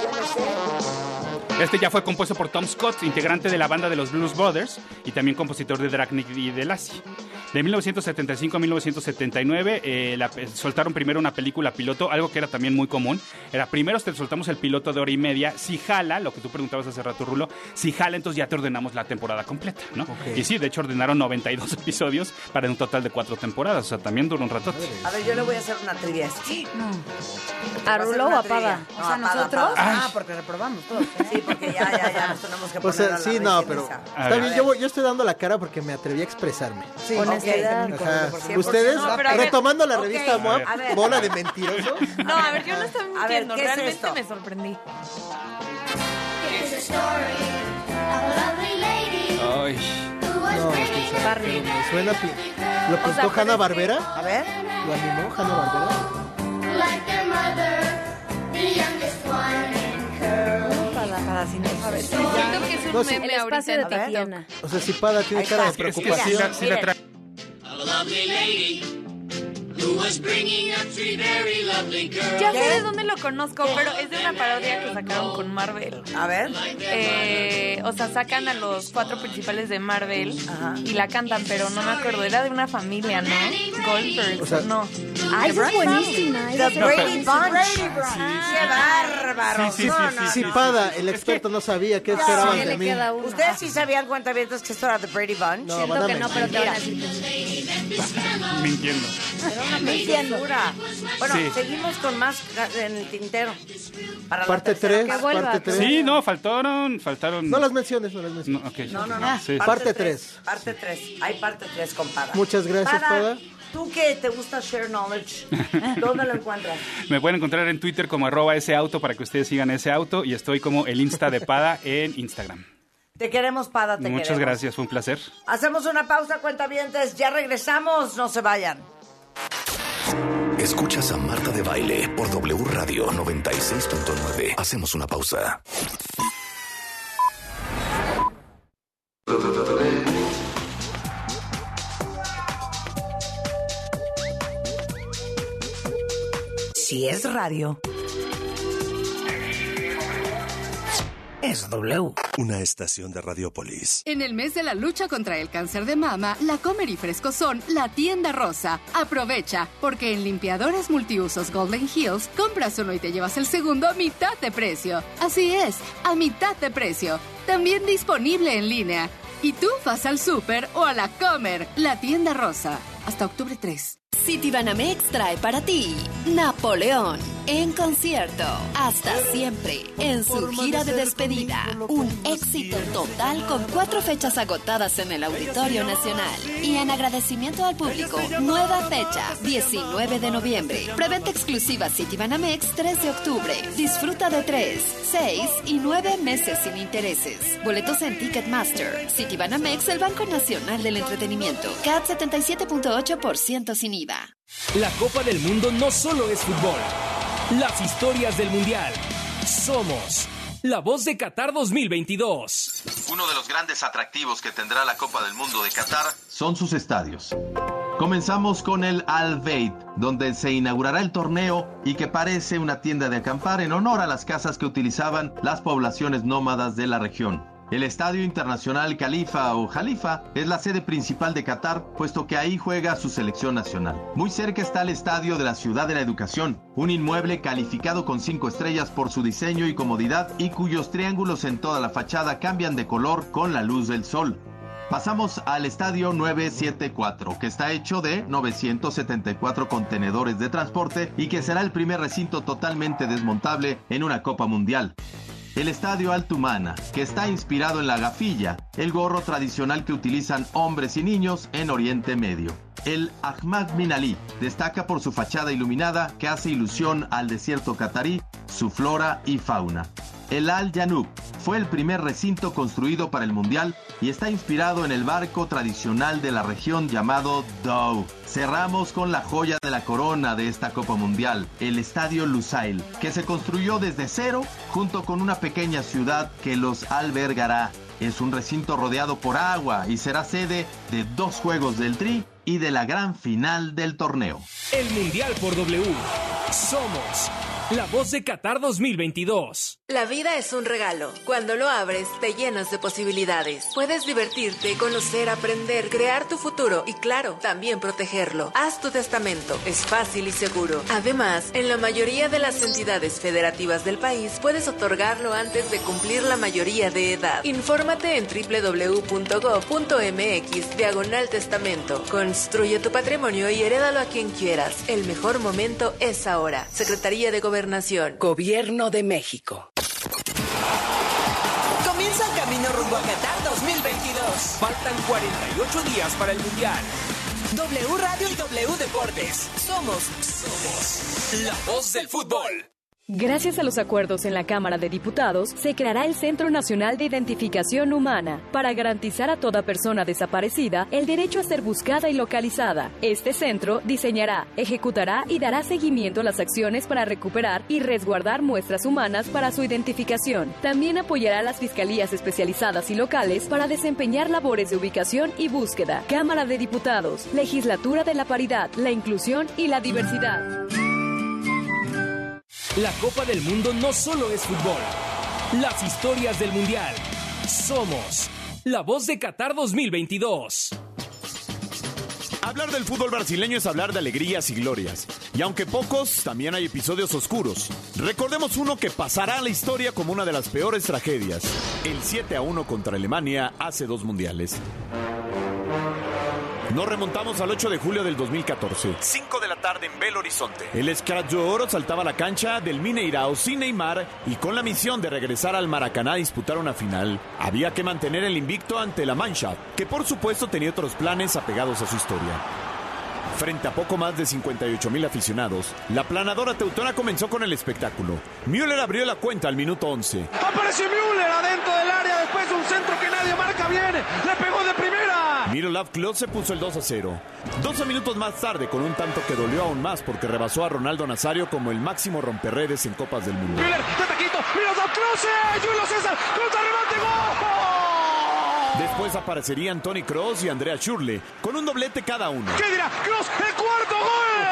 Este ya fue compuesto por Tom Scott, integrante de la banda de los Blues Brothers y también compositor de Dragnet y de Lassie. De mil novecientos setenta y cinco a mil novecientos setenta y nueve eh, la, eh, soltaron primero una película piloto, algo que era también muy común. Era primero te soltamos el piloto de hora y media. Si jala, lo que tú preguntabas hace rato, Rulo, si jala, entonces ya te ordenamos la temporada completa, ¿no? Okay. Y sí, de hecho ordenaron noventa y dos episodios para un total de cuatro temporadas. O sea, también duró un ratote. A ver, yo le voy a hacer una trivia. Sí. ¿A Rulo o a Pada? No, O sea, a Pada, nosotros. Pada. Ah, porque reprobamos todos. Sí, porque ya, ya, ya nos tenemos que O poner sea, a la sí, no, risa. pero A está ver. bien, yo, voy- yo estoy dando la cara porque me atreví a expresarme. Sí, Honestidad. ok. Ajá. cien por ciento. Ustedes, No, pero a ver, retomando la ok, revista a M O A ver, a ver. P, bola de mentirosos. No, a ver, yo no estaba A ver, mintiendo. ¿qué es Realmente esto? me sorprendí. Ay. No, es que sabe, Barney. pero me suena. pi- ¿Lo pintó sea, pero Hanna es Barbera? A ver. ¿Lo animó Hanna Barbera? Pada, Pada, sin eso. Siento que es un No, sí. meme El ahorita espacio de en TikTok. Tatiana. O sea, si Pada tiene Ahí cara de está. Es que sí, la, preocupación. sí la trae. Ya sé de dónde lo conozco, pero es de una parodia que sacaron con Marvel. A ver. Eh, o sea, sacan a los cuatro principales de Marvel Ajá. y la cantan, pero no me acuerdo. Era de una familia, ¿no? Goldberg, O sea, no. Ay, esa es buenísima. The esa es Brady buenísima. Bunch. ¡Qué bárbaro! Sí, sí, sí, No, sí, no, Si no. Pada, el experto, no sabía qué esperaban Sí, de le mí. queda uno. ¿Ustedes sí sabían, cuentavientos, que esto era The Brady Bunch? No, Siento van a que no, pero te mentir. van a decir. Mintiendo. Era una Mintiendo. censura. Bueno, Sí. seguimos con más en el tintero. Para la Parte tercera tres, parte. Que vuelva, parte que tres. Sí, no, faltaron, faltaron. No las menciones, no las No, menciones. ok. No, no, no. Sí. Parte tres. Parte tres. Hay parte tres con Pada. Muchas gracias, Pada. Tú que te gusta share knowledge, ¿dónde lo encuentras? Me pueden encontrar en Twitter como arroba ese auto para que ustedes sigan ese auto y estoy como el Insta de Pada en Instagram. Te queremos, Pada, te Muchas queremos. gracias, fue un placer. Hacemos una pausa, cuentavientes. Ya regresamos, no se vayan. Escuchas a Marta de Baile por W Radio noventa y seis punto nueve. Hacemos una pausa. Si es radio, es W. Una estación de Radiopolis. En el mes de la lucha contra el cáncer de mama, La Comer y Frescosón, la tienda rosa. Aprovecha, porque en limpiadores multiusos Golden Hills, compras uno y te llevas el segundo a mitad de precio. Así es, a mitad de precio. También disponible en línea. Y tú vas al súper o a La Comer, la tienda rosa. Hasta octubre tres. Citibanamex trae para ti Napoleón en concierto hasta siempre en su gira de despedida. Un éxito total con cuatro fechas agotadas en el Auditorio Nacional. Y en agradecimiento al público, nueva fecha, diecinueve de noviembre. Preventa exclusiva Citibanamex tres de octubre. Disfruta de tres, seis y nueve meses sin intereses. Boletos en Ticketmaster. Citibanamex, el Banco Nacional del Entretenimiento. C A T setenta y siete punto ocho por ciento sin I V A. La Copa del Mundo no solo es fútbol. Las historias del Mundial. Somos la voz de Qatar dos mil veintidós. Uno de los grandes atractivos que tendrá la Copa del Mundo de Qatar son sus estadios. Comenzamos con el Al Bayt, donde se inaugurará el torneo y que parece una tienda de acampar en honor a las casas que utilizaban las poblaciones nómadas de la región. El Estadio Internacional Khalifa o Jalifa es la sede principal de Qatar, puesto que ahí juega su selección nacional. Muy cerca está el Estadio de la Ciudad de la Educación, un inmueble calificado con cinco estrellas por su diseño y comodidad y cuyos triángulos en toda la fachada cambian de color con la luz del sol. Pasamos al Estadio novecientos setenta y cuatro, que está hecho de novecientos setenta y cuatro contenedores de transporte y que será el primer recinto totalmente desmontable en una Copa Mundial. El estadio Altumana, que está inspirado en la gafilla, el gorro tradicional que utilizan hombres y niños en Oriente Medio. El Ahmad Bin Ali destaca por su fachada iluminada que hace ilusión al desierto catarí, su flora y fauna. El Al Janoub fue el primer recinto construido para el Mundial y está inspirado en el barco tradicional de la región llamado Dhow. Cerramos con la joya de la corona de esta Copa Mundial, el Estadio Lusail, que se construyó desde cero junto con una pequeña ciudad que los albergará. Es un recinto rodeado por agua y será sede de dos juegos del Tri y de la gran final del torneo. El Mundial por W. Somos la voz de Qatar dos mil veintidós. La vida es un regalo. Cuando lo abres, te llenas de posibilidades. Puedes divertirte, conocer, aprender, crear tu futuro y, claro, también protegerlo. Haz tu testamento. Es fácil y seguro. Además, en la mayoría de las entidades federativas del país, puedes otorgarlo antes de cumplir la mayoría de edad. Infórmate en doble u doble u doble u punto gob punto eme equis diagonal testamento. Construye tu patrimonio y herédalo a quien quieras. El mejor momento es ahora. Secretaría de Gobernación. Gobierno de México. Comienza el camino rumbo a Qatar dos mil veintidós. Faltan cuarenta y ocho días para el Mundial. W Radio y W Deportes. Somos, somos la voz del fútbol. Gracias a los acuerdos en la Cámara de Diputados, se creará el Centro Nacional de Identificación Humana para garantizar a toda persona desaparecida el derecho a ser buscada y localizada. Este centro diseñará, ejecutará y dará seguimiento a las acciones para recuperar y resguardar muestras humanas para su identificación. También apoyará a las fiscalías especializadas y locales para desempeñar labores de ubicación y búsqueda. Cámara de Diputados, Legislatura de la Paridad, la Inclusión y la Diversidad. La Copa del Mundo no solo es fútbol. Las historias del Mundial. Somos la voz de Qatar dos mil veintidós. Hablar del fútbol brasileño es hablar de alegrías y glorias. Y aunque pocos, también hay episodios oscuros. Recordemos uno que pasará a la historia como una de las peores tragedias. El siete a uno contra Alemania hace dos mundiales. Nos remontamos al ocho de julio del dos mil catorce. cinco de la tarde en Belo Horizonte. El Escracho saltaba a la cancha del Mineirao sin Neymar y con la misión de regresar al Maracaná a disputar una final. Había que mantener el invicto ante la Mannschaft, que por supuesto tenía otros planes apegados a su historia. Frente a poco más de cincuenta y ocho mil aficionados, la planadora teutona comenzó con el espectáculo. Müller abrió la cuenta al minuto once. Apareció Müller adentro del área, después de un centro que nadie marca bien. Le pegó de primera. Miroslav Klose puso el dos a cero. doce minutos más tarde, con un tanto que dolió aún más porque rebasó a Ronaldo Nazario como el máximo romperredes en Copas del Mundo. Müller, de taquito, Miroslav Klose, Julio César, contra remate, ¡gol! Después aparecerían Toni Kroos y Andrea Schürrle, con un doblete cada uno. ¿Qué dirá? ¡Kroos, el cuarto gol!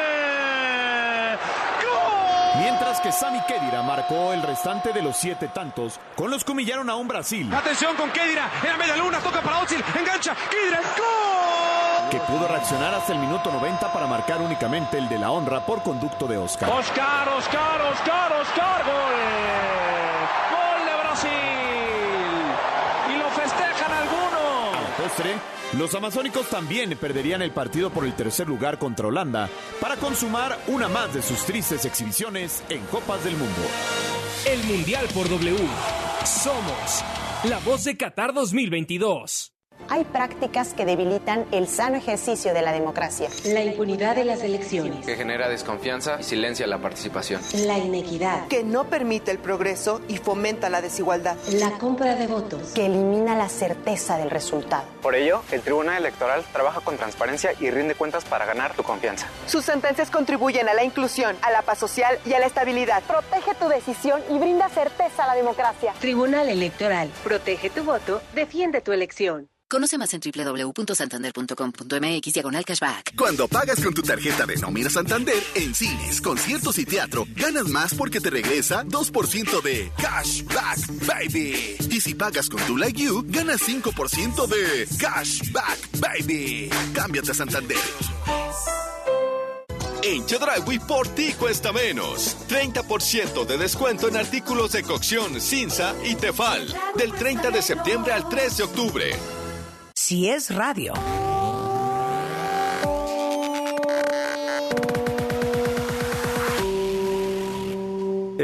¡Gol! Mientras que Sami Khedira marcó el restante de los siete tantos, con los que humillaron a un Brasil. Atención con Khedira, en la media luna, toca para Özil, engancha, Khedira, ¡gol! Que pudo reaccionar hasta el minuto noventa para marcar únicamente el de la honra por conducto de Oscar. Oscar, Oscar, Oscar, Oscar, gol. Gol de Brasil. Y lo festejan algunos. A la postre, los amazónicos también perderían el partido por el tercer lugar contra Holanda para consumar una más de sus tristes exhibiciones en Copas del Mundo. El Mundial por W. Somos la voz de Qatar dos mil veintidós. Hay prácticas que debilitan el sano ejercicio de la democracia. La impunidad de las elecciones. Que genera desconfianza y silencia la participación. La inequidad. Que no permite el progreso y fomenta la desigualdad. La compra de votos. Que elimina la certeza del resultado. Por ello, el Tribunal Electoral trabaja con transparencia y rinde cuentas para ganar tu confianza. Sus sentencias contribuyen a la inclusión, a la paz social y a la estabilidad. Protege tu decisión y brinda certeza a la democracia. Tribunal Electoral. Protege tu voto, defiende tu elección. Conoce más en doble u doble u doble u punto santander punto com punto eme equis diagonal cashback. Cuando pagas con tu tarjeta de nómina Santander en cines, conciertos y teatro, ganas más porque te regresa dos por ciento de cashback, baby. Y si pagas con tu Like You, ganas cinco por ciento de cashback, baby. Cámbiate a Santander. En Chedraui por ti cuesta menos. treinta por ciento de descuento en artículos de cocción Cinza y Tefal. Del treinta de septiembre al tres de octubre. Si es radio.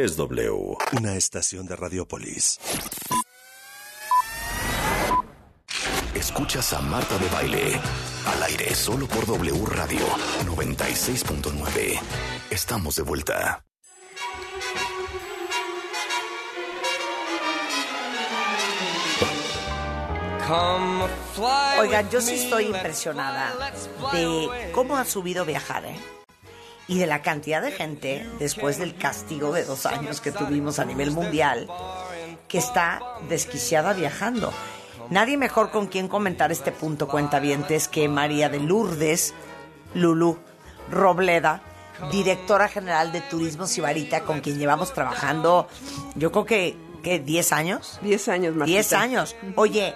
es W, una estación de Radiopolis. Escuchas a Marta de Baile, al aire solo por W Radio noventa y seis punto nueve. Estamos de vuelta. Oigan, yo sí estoy impresionada de cómo ha subido viajar, ¿eh? Y de la cantidad de gente, después del castigo de dos años que tuvimos a nivel mundial, que está desquiciada viajando. Nadie mejor con quien comentar este punto, cuentavientes, que María de Lourdes Lulú Robleda, directora general de Turismo Sibarita, con quien llevamos trabajando, yo creo que, ¿qué? ¿diez años? diez años, Martita. diez años. Oye,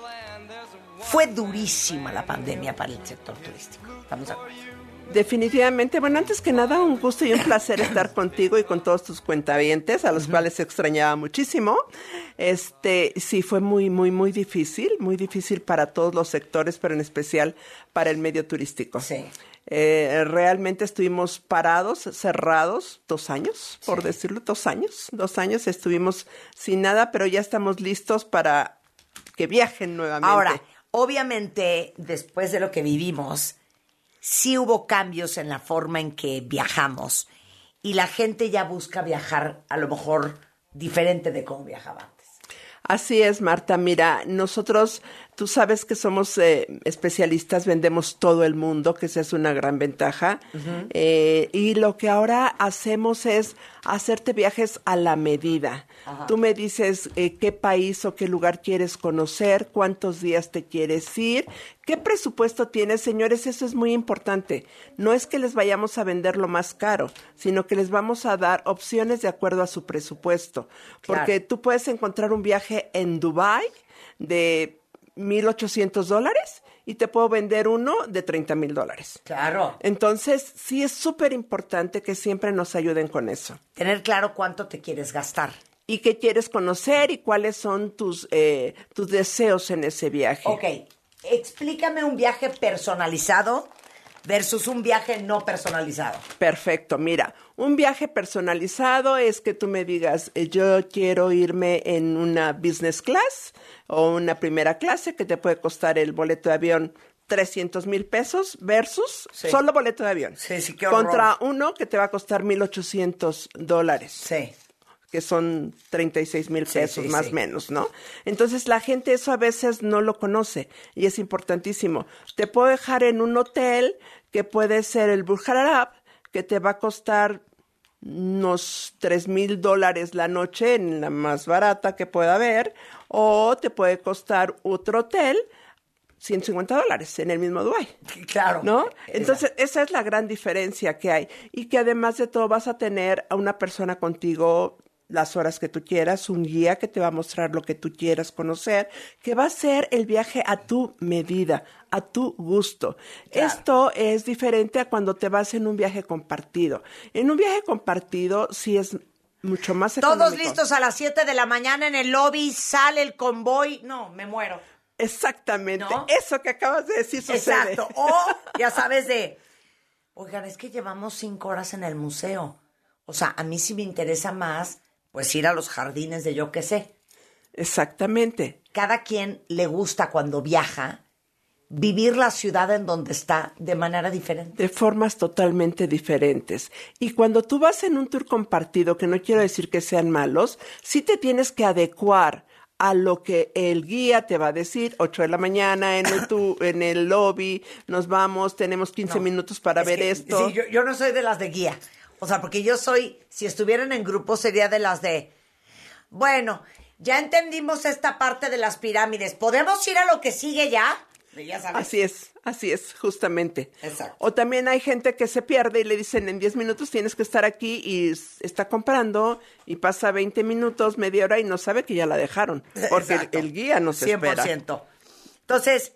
fue durísima la pandemia para el sector turístico. ¿Estamos de acuerdo? Definitivamente. Bueno, antes que nada, un gusto y un placer estar contigo y con todos tus cuentavientes, a los uh-huh. cuales extrañaba muchísimo. Este, sí, fue muy, muy, muy difícil, muy difícil para todos los sectores, pero en especial para el medio turístico. Sí. Eh, realmente estuvimos parados, cerrados, dos años, por sí. decirlo, dos años. Dos años estuvimos sin nada, pero ya estamos listos para que viajen nuevamente. Ahora, obviamente, después de lo que vivimos, sí hubo cambios en la forma en que viajamos y la gente ya busca viajar a lo mejor diferente de cómo viajaba antes. Así es, Marta. Mira, nosotros, tú sabes que somos eh, especialistas, vendemos todo el mundo, que esa es una gran ventaja. Uh-huh. Eh, y lo que ahora hacemos es hacerte viajes a la medida. Uh-huh. Tú me dices eh, qué país o qué lugar quieres conocer, cuántos días te quieres ir, qué presupuesto tienes. Señores, eso es muy importante. No es que les vayamos a vender lo más caro, sino que les vamos a dar opciones de acuerdo a su presupuesto. Porque claro. tú puedes encontrar un viaje en Dubái de mil ochocientos dólares y te puedo vender uno de treinta mil dólares. Claro. Entonces, sí es súper importante que siempre nos ayuden con eso. Tener claro cuánto te quieres gastar. Y qué quieres conocer y cuáles son tus, eh, tus deseos en ese viaje. Ok, explícame un viaje personalizado versus un viaje no personalizado. Perfecto, mira, un viaje personalizado es que tú me digas, eh, yo quiero irme en una business class o una primera clase que te puede costar el boleto de avión trescientos mil pesos versus sí. solo boleto de avión. Sí, sí, qué horror. Contra uno que te va a costar mil ochocientos dólares. Sí. Que son treinta y seis mil pesos, sí, sí, más o sí. menos, ¿no? Entonces, la gente eso a veces no lo conoce y es importantísimo. Te puedo dejar en un hotel que puede ser el Burj Al Arab, que te va a costar unos tres mil dólares la noche, en la más barata que pueda haber, o te puede costar otro hotel ciento cincuenta dólares en el mismo Dubái. Claro. ¿No? Entonces, esa es la gran diferencia que hay. Y que además de todo vas a tener a una persona contigo las horas que tú quieras, un guía que te va a mostrar lo que tú quieras conocer, que va a ser el viaje a tu medida, a tu gusto. Claro. Esto es diferente a cuando te vas en un viaje compartido. En un viaje compartido sí es mucho más económico. Todos listos a las siete de la mañana en el lobby, sale el convoy. No, me muero. Exactamente. ¿No? Eso que acabas de decir sucede. Exacto. O, ya sabes de, oigan, es que llevamos cinco horas en el museo. O sea, a mí sí me interesa más pues ir a los jardines de yo qué sé. Exactamente. Cada quien le gusta cuando viaja vivir la ciudad en donde está de manera diferente. De formas totalmente diferentes. Y cuando tú vas en un tour compartido, que no quiero decir que sean malos, sí te tienes que adecuar a lo que el guía te va a decir. Ocho de la mañana en el, tu, en el lobby, nos vamos, tenemos quince no, minutos para ver que, esto. Sí, yo, yo no soy de las de guía. O sea, porque yo soy, si estuvieran en grupo, sería de las de, bueno, ya entendimos esta parte de las pirámides, ¿podemos ir a lo que sigue ya? Ya sabes. Así es, así es, justamente. Exacto. O también hay gente que se pierde y le dicen, en diez minutos tienes que estar aquí, y está comprando y pasa veinte minutos, media hora y no sabe que ya la dejaron, porque el, el guía no se cien por espera. ciento. Entonces,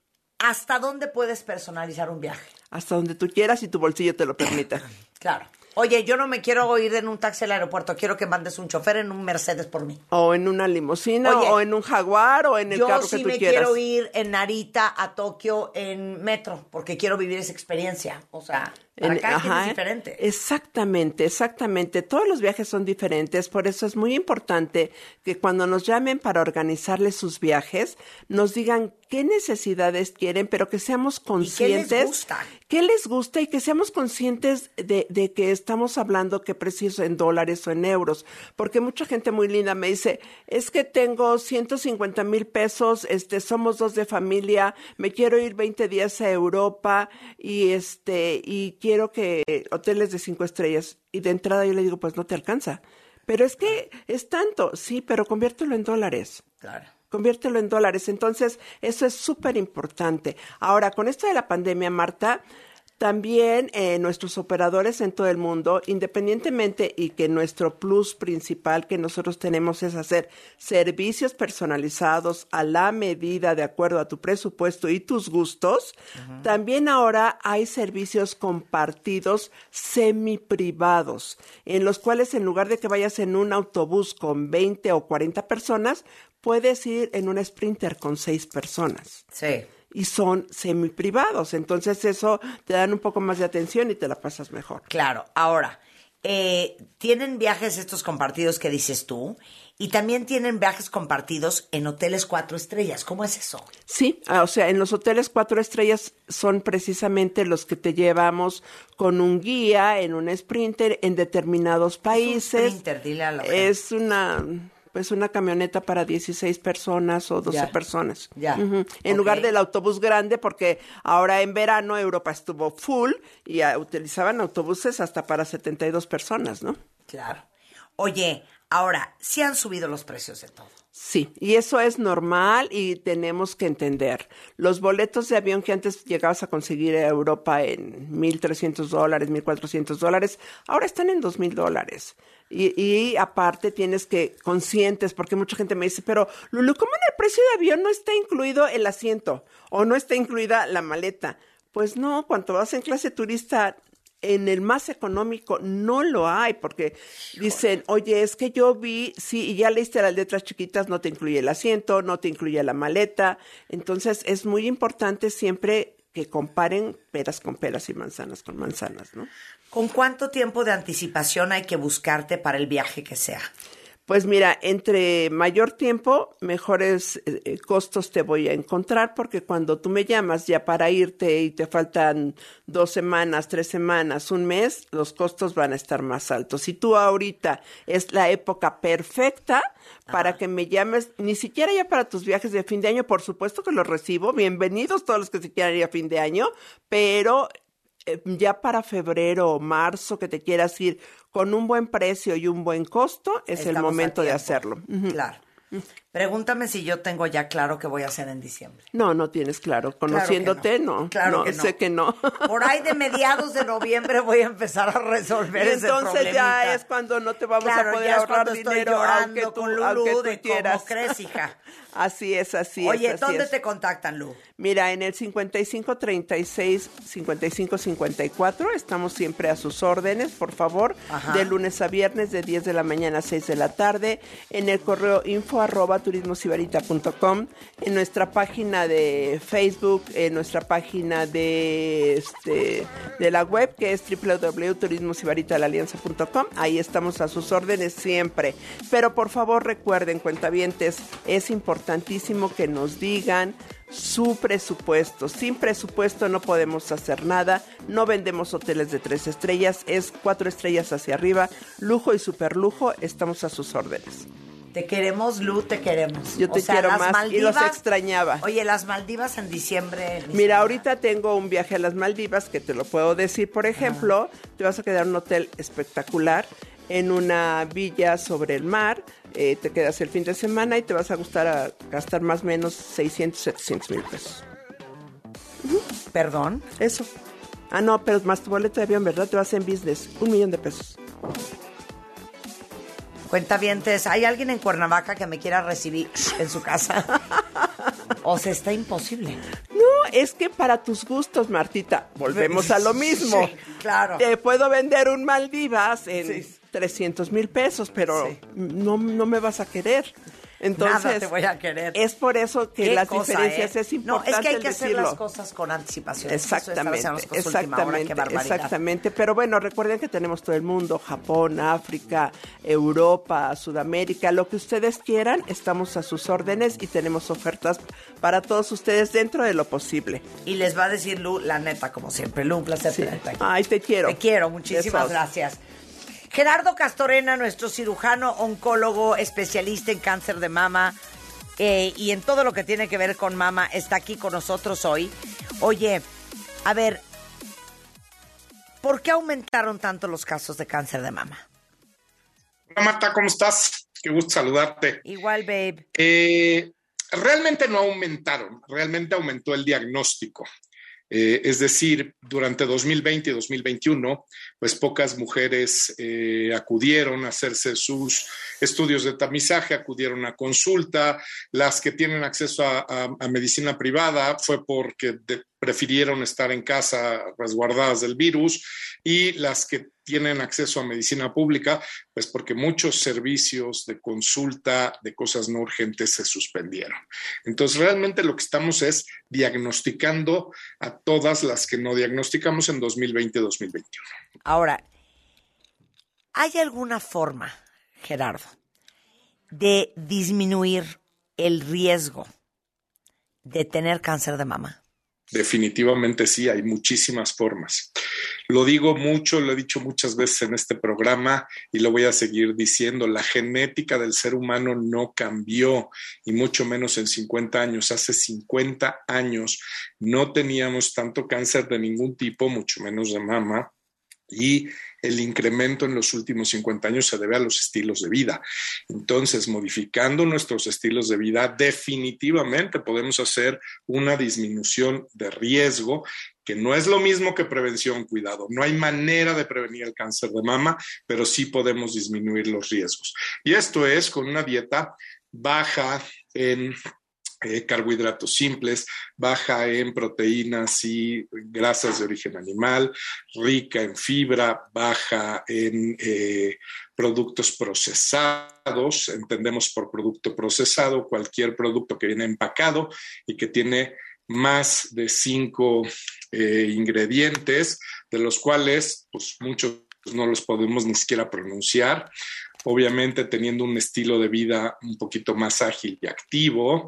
¿hasta dónde puedes personalizar un viaje? Hasta donde tú quieras y tu bolsillo te lo permita. Claro. Oye, yo no me quiero ir en un taxi al aeropuerto, quiero que mandes un chofer en un Mercedes por mí. O en una limusina, Oye, o en un Jaguar, o en el carro sí que tú quieras. Yo sí me quiero ir en Narita a Tokio en metro, porque quiero vivir esa experiencia. O sea, para en, cada ajá, quien es diferente. Exactamente, exactamente. Todos los viajes son diferentes, por eso es muy importante que cuando nos llamen para organizarles sus viajes, nos digan qué necesidades quieren, pero que seamos conscientes. ¿Y qué les gusta? ¿Qué les gusta? Y que seamos conscientes de, de que estamos hablando qué precios en dólares o en euros. Porque mucha gente muy linda me dice, es que tengo ciento cincuenta mil pesos, este, somos dos de familia, me quiero ir veinte días a Europa y este, y quiero que hoteles de cinco estrellas. Y de entrada yo le digo, pues no te alcanza. Pero es que es tanto, sí, pero conviértelo en dólares. Claro. Conviértelo en dólares. Entonces, eso es súper importante. Ahora, con esto de la pandemia, Marta, también eh, nuestros operadores en todo el mundo, independientemente y que nuestro plus principal que nosotros tenemos es hacer servicios personalizados a la medida de acuerdo a tu presupuesto y tus gustos, uh-huh. También ahora hay servicios compartidos semiprivados, en los cuales en lugar de que vayas en un autobús con veinte o cuarenta personas, puedes ir en un Sprinter con seis personas. Sí. Y son semiprivados, entonces eso te dan un poco más de atención y te la pasas mejor. Claro, ahora, eh, tienen viajes estos compartidos que dices tú, y también tienen viajes compartidos en hoteles cuatro estrellas, ¿cómo es eso? Sí, o sea, en los hoteles cuatro estrellas son precisamente los que te llevamos con un guía, en un Sprinter, en determinados países. Es un Sprinter, dile a la gente. Es una... pues una camioneta para dieciséis personas o doce ya. personas. Ya. Uh-huh. En okay. lugar del autobús grande, porque ahora en verano Europa estuvo full y uh, utilizaban autobuses hasta para setenta y dos personas, ¿no? Claro. Oye, ahora, ¿sí han subido los precios de todo? Sí, y eso es normal y tenemos que entender. Los boletos de avión que antes llegabas a conseguir a Europa en mil trescientos dólares, mil cuatrocientos dólares, ahora están en dos mil dólares. Y, y aparte tienes que, conscientes, porque mucha gente me dice, pero Lulu, ¿cómo en el precio de avión no está incluido el asiento? ¿O no está incluida la maleta? Pues no, cuando vas en clase turista, en el más económico no lo hay, porque dicen, oye, es que yo vi, sí, y ya leíste las letras chiquitas, no te incluye el asiento, no te incluye la maleta. Entonces es muy importante siempre que comparen peras con peras y manzanas con manzanas, ¿no? ¿Con cuánto tiempo de anticipación hay que buscarte para el viaje que sea? Pues mira, entre mayor tiempo, mejores eh, costos te voy a encontrar, porque cuando tú me llamas ya para irte y te faltan dos semanas, tres semanas, un mes, los costos van a estar más altos. Si tú ahorita es la época perfecta para Ajá. que me llames, ni siquiera ya para tus viajes de fin de año, por supuesto que los recibo, bienvenidos todos los que se quieran ir a fin de año, pero ya para febrero o marzo que te quieras ir con un buen precio y un buen costo, es Estamos el momento de hacerlo. Uh-huh. Claro. Pregúntame si yo tengo ya claro qué voy a hacer en diciembre. No, no tienes claro. Conociéndote, claro no. Claro no, que no. sé que no. Por ahí de mediados de noviembre voy a empezar a resolver y ese entonces problemita. Ya es cuando no te vamos claro, a poder ya ahorrar es dinero, estoy aunque tú, con Lulú aunque tú de quieras. ¿Cómo crees, hija? Así es, así Oye, es. Oye, ¿dónde es. te contactan, Lu? Mira, en el cincuenta y cinco treinta y seis cincuenta y cinco cincuenta y cuatro estamos siempre a sus órdenes, por favor, Ajá. de lunes a viernes de diez de la mañana a seis de la tarde, en el correo info arroba turismosibarita punto com, en nuestra página de Facebook, en nuestra página de este de la web que es doble u doble u doble u punto turismosibarita la alianza punto com, ahí estamos a sus órdenes siempre. Pero por favor recuerden, cuentavientes, es importantísimo que nos digan su presupuesto. Sin presupuesto no podemos hacer nada. No vendemos hoteles de tres estrellas, es cuatro estrellas hacia arriba, lujo y superlujo, estamos a sus órdenes. Te queremos, Lu, te queremos. Yo te o sea, quiero más Maldivas, y los extrañaba. Oye, las Maldivas en diciembre. Mira, semana. Ahorita tengo un viaje a las Maldivas que te lo puedo decir. Por ejemplo, ah. te vas a quedar en un hotel espectacular en una villa sobre el mar, eh, te quedas el fin de semana y te vas a gustar a gastar más o menos seiscientos, setecientos mil pesos. Uh-huh. ¿Perdón? Eso. Ah, no, pero más tu boleto de avión, ¿verdad? Te vas en business, un millón de pesos. Cuentavientes, ¿hay alguien en Cuernavaca que me quiera recibir en su casa? O sea, está imposible. No, es que para tus gustos, Martita, volvemos a lo mismo. Sí, claro. Te puedo vender un Maldivas en sí. trescientos mil pesos, pero sí. no, no me vas a querer. Entonces, nada te voy a querer. Es por eso que las cosa, ¿eh? diferencias es importante. No, es que hay que decirlo. hacer las cosas con anticipación. Exactamente, exactamente, hora, exactamente. Pero bueno, recuerden que tenemos todo el mundo, Japón, África, Europa, Sudamérica, lo que ustedes quieran, estamos a sus órdenes y tenemos ofertas para todos ustedes dentro de lo posible. Y les va a decir Lu, la neta, como siempre. Lu, un placer sí. tenerte aquí. Ay, te quiero. Te quiero, muchísimas Besos. Gracias. Gerardo Castorena, nuestro cirujano, oncólogo, especialista en cáncer de mama eh, y en todo lo que tiene que ver con mama, está aquí con nosotros hoy. Oye, a ver, ¿por qué aumentaron tanto los casos de cáncer de mama? Hola Marta, ¿cómo estás? Qué gusto saludarte. Igual, babe. Eh, realmente no aumentaron, realmente aumentó el diagnóstico. Eh, es decir, durante dos mil veinte y dos mil veintiuno, pues pocas mujeres eh, acudieron a hacerse sus estudios de tamizaje, acudieron a consulta. Las que tienen acceso a, a, a medicina privada fue porque de, prefirieron estar en casa resguardadas del virus, y las que tienen acceso a medicina pública, pues porque muchos servicios de consulta de cosas no urgentes se suspendieron. Entonces, realmente lo que estamos es diagnosticando a todas las que no diagnosticamos en dos mil veinte y dos mil veintiuno. Ahora, ¿hay alguna forma, Gerardo, de disminuir el riesgo de tener cáncer de mama? Definitivamente sí, hay muchísimas formas. Lo digo mucho, lo he dicho muchas veces en este programa y lo voy a seguir diciendo. La genética del ser humano no cambió, y mucho menos en cincuenta años. Hace cincuenta años no teníamos tanto cáncer de ningún tipo, mucho menos de mama. Y el incremento en los últimos cincuenta años se debe a los estilos de vida. Entonces, modificando nuestros estilos de vida, definitivamente podemos hacer una disminución de riesgo, que no es lo mismo que prevención, cuidado. No hay manera de prevenir el cáncer de mama, pero sí podemos disminuir los riesgos. Y esto es con una dieta baja en Eh, carbohidratos simples, baja en proteínas y grasas de origen animal, rica en fibra, baja en eh, productos procesados. Entendemos por producto procesado cualquier producto que viene empacado y que tiene más de cinco eh, ingredientes, de los cuales pues muchos no los podemos ni siquiera pronunciar. Obviamente teniendo un estilo de vida un poquito más ágil y activo,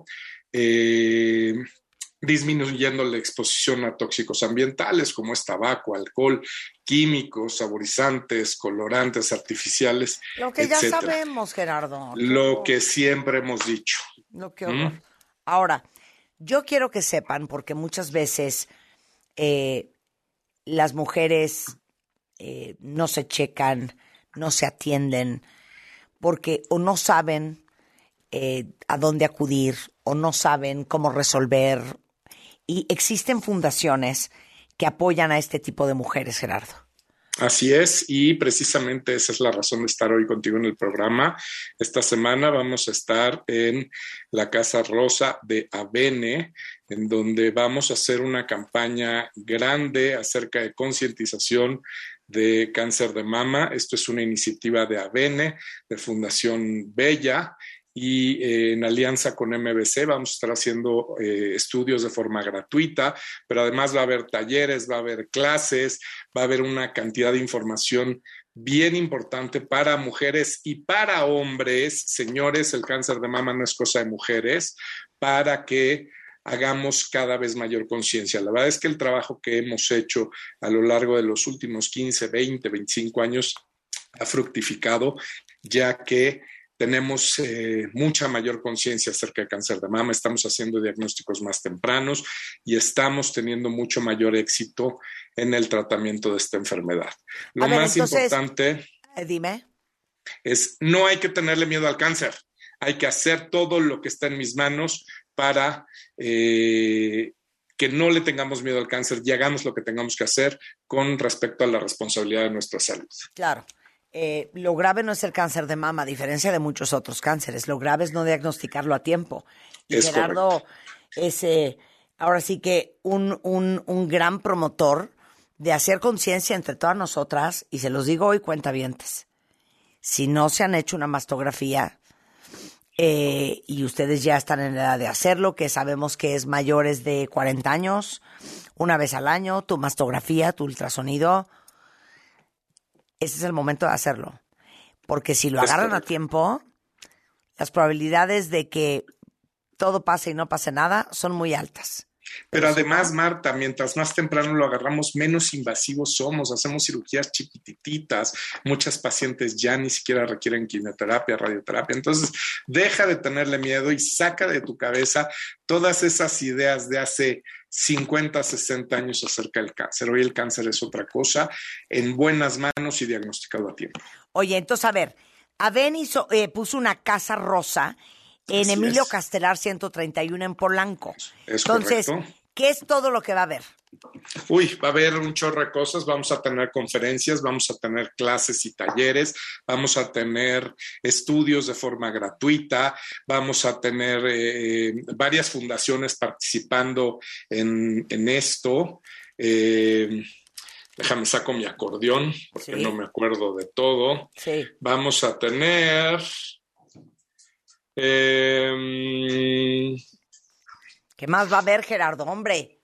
Eh, disminuyendo la exposición a tóxicos ambientales como es tabaco, alcohol, químicos, saborizantes, colorantes artificiales, lo que ya etcétera. sabemos, Gerardo. Lo que siempre hemos dicho. Lo que horror. ¿Mm? Ahora, yo quiero que sepan, porque muchas veces eh, las mujeres eh, no se checan, no se atienden, porque o no saben eh, a dónde acudir, o no saben cómo resolver. Y existen fundaciones que apoyan a este tipo de mujeres, Gerardo. Así es, y precisamente esa es la razón de estar hoy contigo en el programa. Esta semana vamos a estar en la Casa Rosa de Avene, en donde vamos a hacer una campaña grande acerca de concientización de cáncer de mama. Esto es una iniciativa de Avene, de Fundación Bella, y eh, en alianza con M B C vamos a estar haciendo eh, estudios de forma gratuita, pero además va a haber talleres, va a haber clases, va a haber una cantidad de información bien importante para mujeres y para hombres. Señores, el cáncer de mama no es cosa de mujeres, para que hagamos cada vez mayor conciencia. La verdad es que el trabajo que hemos hecho a lo largo de los últimos quince, veinte, veinticinco años ha fructificado, ya que tenemos eh, mucha mayor conciencia acerca del cáncer de mama, estamos haciendo diagnósticos más tempranos y estamos teniendo mucho mayor éxito en el tratamiento de esta enfermedad. Lo A ver, más entonces, importante eh, dime. es no hay que tenerle miedo al cáncer, hay que hacer todo lo que está en mis manos para eh, que no le tengamos miedo al cáncer y hagamos lo que tengamos que hacer con respecto a la responsabilidad de nuestra salud. Claro. Eh, lo grave no es el cáncer de mama, a diferencia de muchos otros cánceres. Lo grave es no diagnosticarlo a tiempo. Y Es Gerardo es, eh, ahora sí que un, un, un gran promotor de hacer conciencia entre todas nosotras, y se los digo hoy, cuentavientes. Si no se han hecho una mastografía eh, y ustedes ya están en la edad de hacerlo, que sabemos que es mayores de cuarenta años, una vez al año, tu mastografía, tu ultrasonido, ese es el momento de hacerlo. Porque si lo agarran a tiempo, las probabilidades de que todo pase y no pase nada son muy altas. Pero además, Marta, mientras más temprano lo agarramos, menos invasivos somos. Hacemos cirugías chiquititas. Muchas pacientes ya ni siquiera requieren quimioterapia, radioterapia. Entonces, deja de tenerle miedo y saca de tu cabeza todas esas ideas de hace cincuenta, sesenta años acerca del cáncer. Hoy el cáncer es otra cosa, en buenas manos y diagnosticado a tiempo. Oye, entonces, a ver, Aven hizo, eh, puso una casa rosa en Así Emilio es. Castelar ciento treinta y uno en Polanco. Es Entonces, correcto. ¿qué es todo lo que va a haber? Uy, va a haber un chorro de cosas. Vamos a tener conferencias, vamos a tener clases y talleres, vamos a tener estudios de forma gratuita, vamos a tener eh, varias fundaciones participando en, en esto. Eh, déjame saco mi acordeón porque sí. no me acuerdo de todo. Sí. Vamos a tener... Eh, ¿Qué más va a haber, Gerardo? Hombre.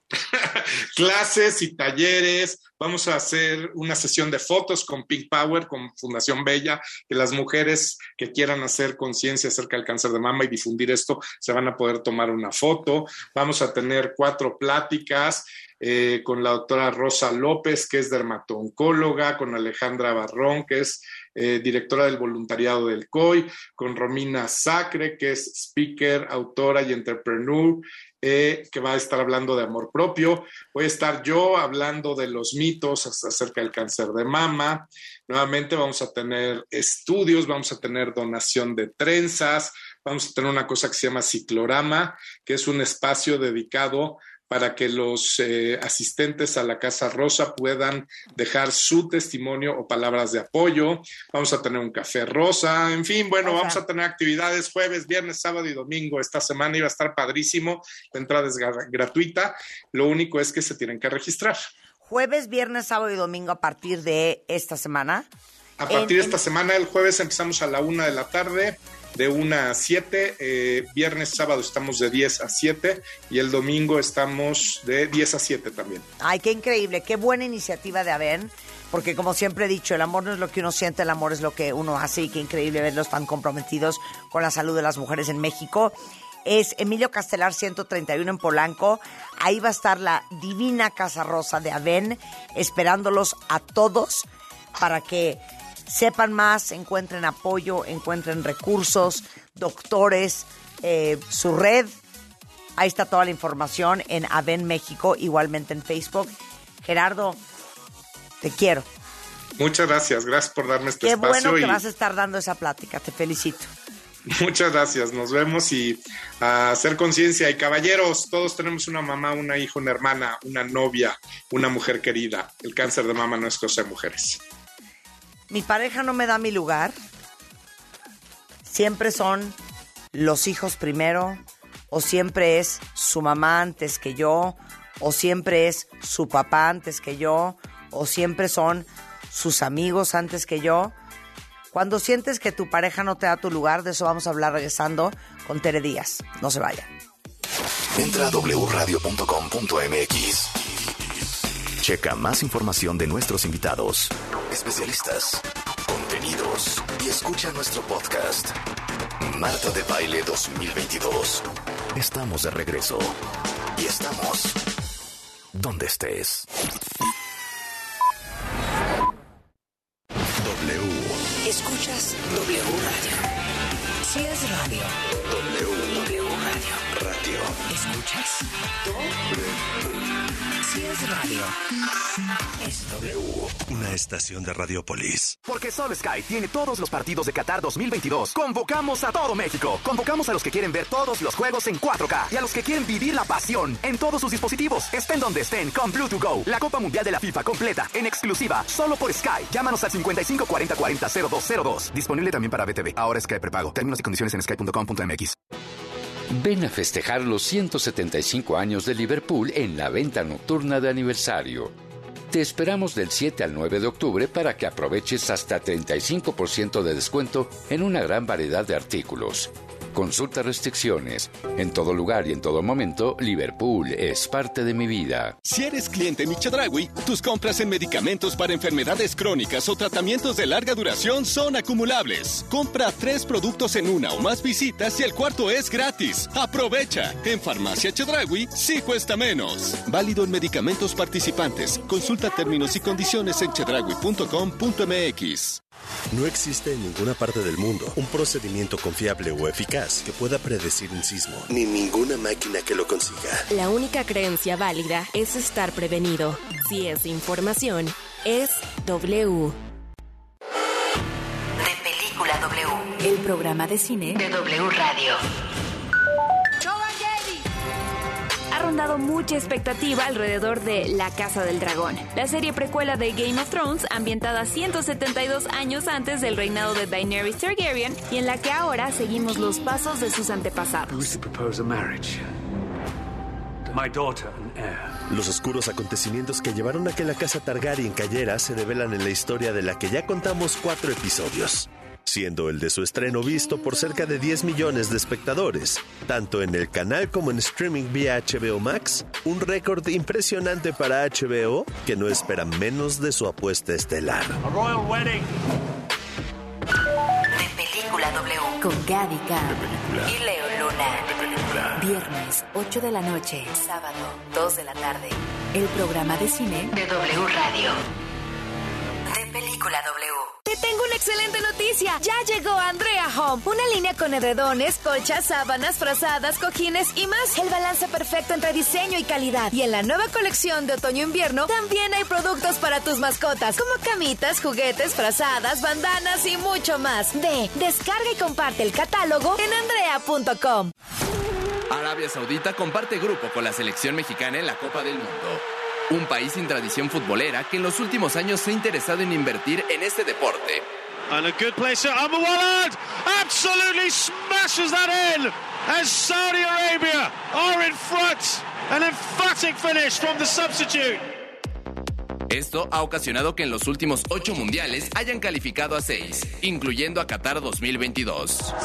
Clases y talleres. Vamos a hacer una sesión de fotos con Pink Power, con Fundación Bella, que las mujeres que quieran hacer conciencia acerca del cáncer de mama y difundir esto se van a poder tomar una foto. Vamos a tener cuatro pláticas eh, con la doctora Rosa López, que es dermatooncóloga, con Alejandra Barrón, que es eh, directora del voluntariado del C O I, con Romina Sacre, que es speaker, autora y entrepreneur, Eh, que va a estar hablando de amor propio. Voy a estar yo hablando de los mitos acerca del cáncer de mama. Nuevamente vamos a tener estudios, vamos a tener donación de trenzas, vamos a tener una cosa que se llama ciclorama, que es un espacio dedicado para que los eh, asistentes a la Casa Rosa puedan dejar su testimonio o palabras de apoyo. Vamos a tener un café rosa, en fin, bueno, Oja. vamos a tener actividades jueves, viernes, sábado y domingo. Esta semana iba a estar padrísimo, la entrada es gratuita, lo único es que se tienen que registrar. Jueves, viernes, sábado y domingo a partir de esta semana. A partir en, de esta en... semana, el jueves empezamos a la una de la tarde, de una a siete, eh, viernes, sábado estamos de diez a siete y el domingo estamos de diez a siete también. Ay, qué increíble, qué buena iniciativa de Aven, porque como siempre he dicho, el amor no es lo que uno siente, el amor es lo que uno hace, y qué increíble verlos tan comprometidos con la salud de las mujeres en México. Es Emilio Castelar ciento treinta y uno en Polanco. Ahí va a estar la divina Casa Rosa de Aven esperándolos a todos para que sepan más, encuentren apoyo, encuentren recursos, doctores, eh, su red. Ahí está toda la información en Aven México, igualmente en Facebook. Gerardo, te quiero. Muchas gracias, gracias por darme este Qué espacio. Qué bueno que y... vas a estar dando esa plática, te felicito. Muchas gracias, nos vemos y a hacer conciencia. Y caballeros, todos tenemos una mamá, una hija, una hermana, una novia, una mujer querida. El cáncer de mama no es cosa de mujeres. Mi pareja no me da mi lugar. Siempre son los hijos primero, o siempre es su mamá antes que yo, o siempre es su papá antes que yo, o siempre son sus amigos antes que yo. Cuando sientes que tu pareja no te da tu lugar, de eso vamos a hablar regresando con Tere Díaz. No se vayan. Entra a doble u radio punto com punto m x. Checa más información de nuestros invitados, especialistas, contenidos y escucha nuestro podcast. Marta de Baile dos mil veintidós. Estamos de regreso y estamos donde estés. W. Escuchas W Radio. Si es radio. W. W Radio. Radio. ¿Escuchas? W. Si es radio. Es W. Una estación de Radiopolis. Porque solo Sky tiene todos los partidos de Qatar dos mil veintidós. Convocamos a todo México. Convocamos a los que quieren ver todos los juegos en cuatro K y a los que quieren vivir la pasión en todos sus dispositivos. Estén donde estén con Bluetooth Go. La Copa Mundial de la FIFA completa en exclusiva solo por Sky. Llámanos al cincuenta y cinco cuarenta cuarenta cero dos cero dos. Disponible también para B T V. Ahora Sky prepago. Términos y condiciones en sky punto com punto m x. Ven a festejar los ciento setenta y cinco años de Liverpool en la venta nocturna de aniversario. Te esperamos del siete al nueve de octubre para que aproveches hasta treinta y cinco por ciento de descuento en una gran variedad de artículos. Consulta restricciones. En todo lugar y en todo momento, Liverpool es parte de mi vida. Si eres cliente Chedraui, tus compras en medicamentos para enfermedades crónicas o tratamientos de larga duración son acumulables. Compra tres productos en una o más visitas y el cuarto es gratis. ¡Aprovecha! En Farmacia Chedraui sí cuesta menos. Válido en medicamentos participantes. Consulta términos y condiciones en chedraui punto com punto m x. No existe en ninguna parte del mundo un procedimiento confiable o eficaz que pueda predecir un sismo, ni ninguna máquina que lo consiga. La única creencia válida es estar prevenido. Si es información, es W. De Película W, el programa de cine de W Radio. Ha rondado mucha expectativa alrededor de La Casa del Dragón, la serie precuela de Game of Thrones, ambientada ciento setenta y dos años antes del reinado de Daenerys Targaryen, y en la que ahora seguimos los pasos de sus antepasados. Los oscuros acontecimientos que llevaron a que la casa Targaryen cayera se develan en la historia de la que ya contamos cuatro episodios, siendo el de su estreno visto por cerca de diez millones de espectadores, tanto en el canal como en streaming vía H B O Max, un récord impresionante para H B O que no espera menos de su apuesta estelar. A Royal Wedding. De Película W, con Gaby Cam y Leo Luna. De Película. Viernes, ocho de la noche, sábado, dos de la tarde. El programa de cine de W Radio. De Película W. Te tengo una excelente noticia. Ya llegó Andrea Home, una línea con edredones, colchas, sábanas, frazadas, cojines y más. El balance perfecto entre diseño y calidad. Y en la nueva colección de otoño-invierno también hay productos para tus mascotas, como camitas, juguetes, frazadas, bandanas y mucho más. Ve, descarga y comparte el catálogo en andrea punto com. Arabia Saudita comparte grupo con la selección mexicana en la Copa del Mundo. Un país sin tradición futbolera que en los últimos años se ha interesado en invertir en este deporte. And a good play, Sir Amawalad absolutely smashes that in as Saudi Arabia are in front. An emphatic finish from the substitute. Esto ha ocasionado que en los últimos ocho mundiales hayan calificado a seis, incluyendo a Qatar dos mil veintidós.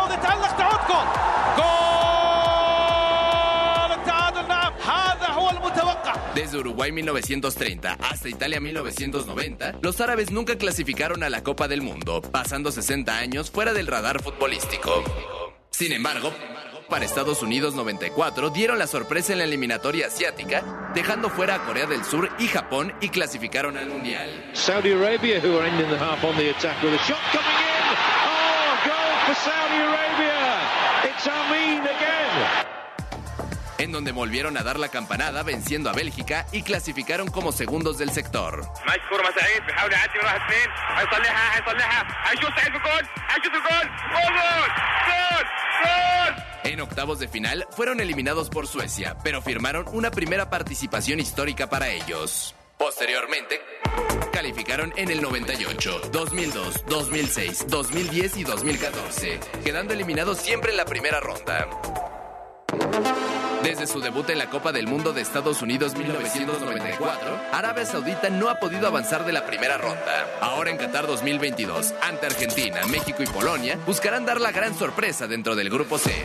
Desde Uruguay mil novecientos treinta hasta Italia mil novecientos noventa, los árabes nunca clasificaron a la Copa del Mundo, pasando sesenta años fuera del radar futbolístico. Sin embargo, para Estados Unidos noventa y cuatro dieron la sorpresa en la eliminatoria asiática, dejando fuera a Corea del Sur y Japón y clasificaron al Mundial. Saudi Arabia, who are ending the half on the attack with a shot coming in. Oh, goal for Saudi Arabia. It's Amin again. En donde volvieron a dar la campanada venciendo a Bélgica y clasificaron como segundos del sector. En octavos de final fueron eliminados por Suecia, pero firmaron una primera participación histórica para ellos. Posteriormente, calificaron en el noventa y ocho, dos mil dos, dos mil seis, dos mil diez y dos mil catorce, quedando eliminados siempre en la primera ronda. Desde su debut en la Copa del Mundo de Estados Unidos mil novecientos noventa y cuatro, Arabia Saudita no ha podido avanzar de la primera ronda. Ahora en Qatar dos mil veintidós, ante Argentina, México y Polonia, buscarán dar la gran sorpresa dentro del Grupo C.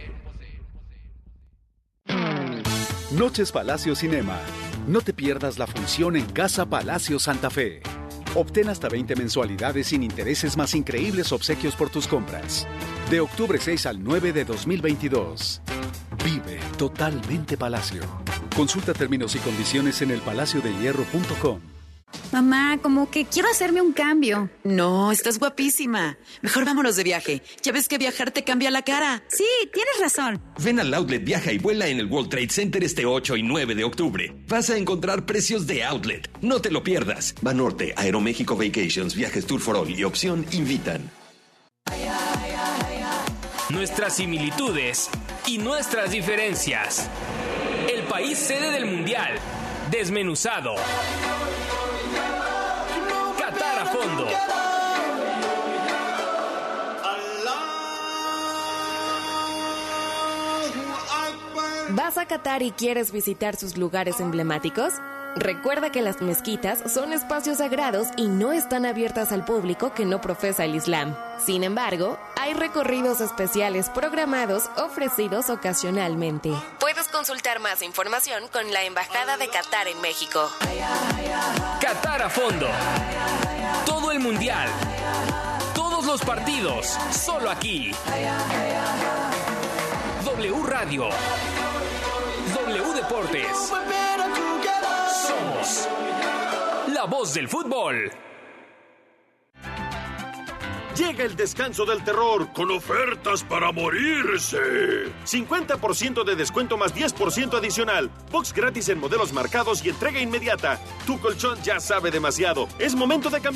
Noches Palacio Cinema. No te pierdas la función en Casa Palacio Santa Fe. Obtén hasta veinte mensualidades sin intereses más increíbles obsequios por tus compras. De octubre seis al nueve de dos mil veintidós. Vive totalmente Palacio. Consulta términos y condiciones en el palacio de hierro punto com. Mamá, como que quiero hacerme un cambio. No, estás guapísima. Mejor vámonos de viaje. Ya ves que viajar te cambia la cara. Sí, tienes razón. Ven al Outlet Viaja y vuela en el World Trade Center este ocho y nueve de octubre. Vas a encontrar precios de Outlet. No te lo pierdas. Banorte, Aeroméxico Vacations, Viajes Tour for All y Opción invitan. Nuestras similitudes y nuestras diferencias. El país sede del Mundial. Desmenuzado. Qatar a fondo. ¿Vas a Qatar y quieres visitar sus lugares emblemáticos? Recuerda que las mezquitas son espacios sagrados y no están abiertas al público que no profesa el Islam. Sin embargo, hay recorridos especiales programados ofrecidos ocasionalmente. Puedes consultar más información con la Embajada de Qatar en México. Qatar a fondo. Todo el mundial. Todos los partidos. Solo aquí. W Radio. W Deportes. Somos la voz del fútbol. Llega el descanso del terror con ofertas para morirse. cincuenta por ciento de descuento más diez por ciento adicional. Box gratis en modelos marcados y entrega inmediata. Tu colchón ya sabe demasiado. Es momento de cambiar.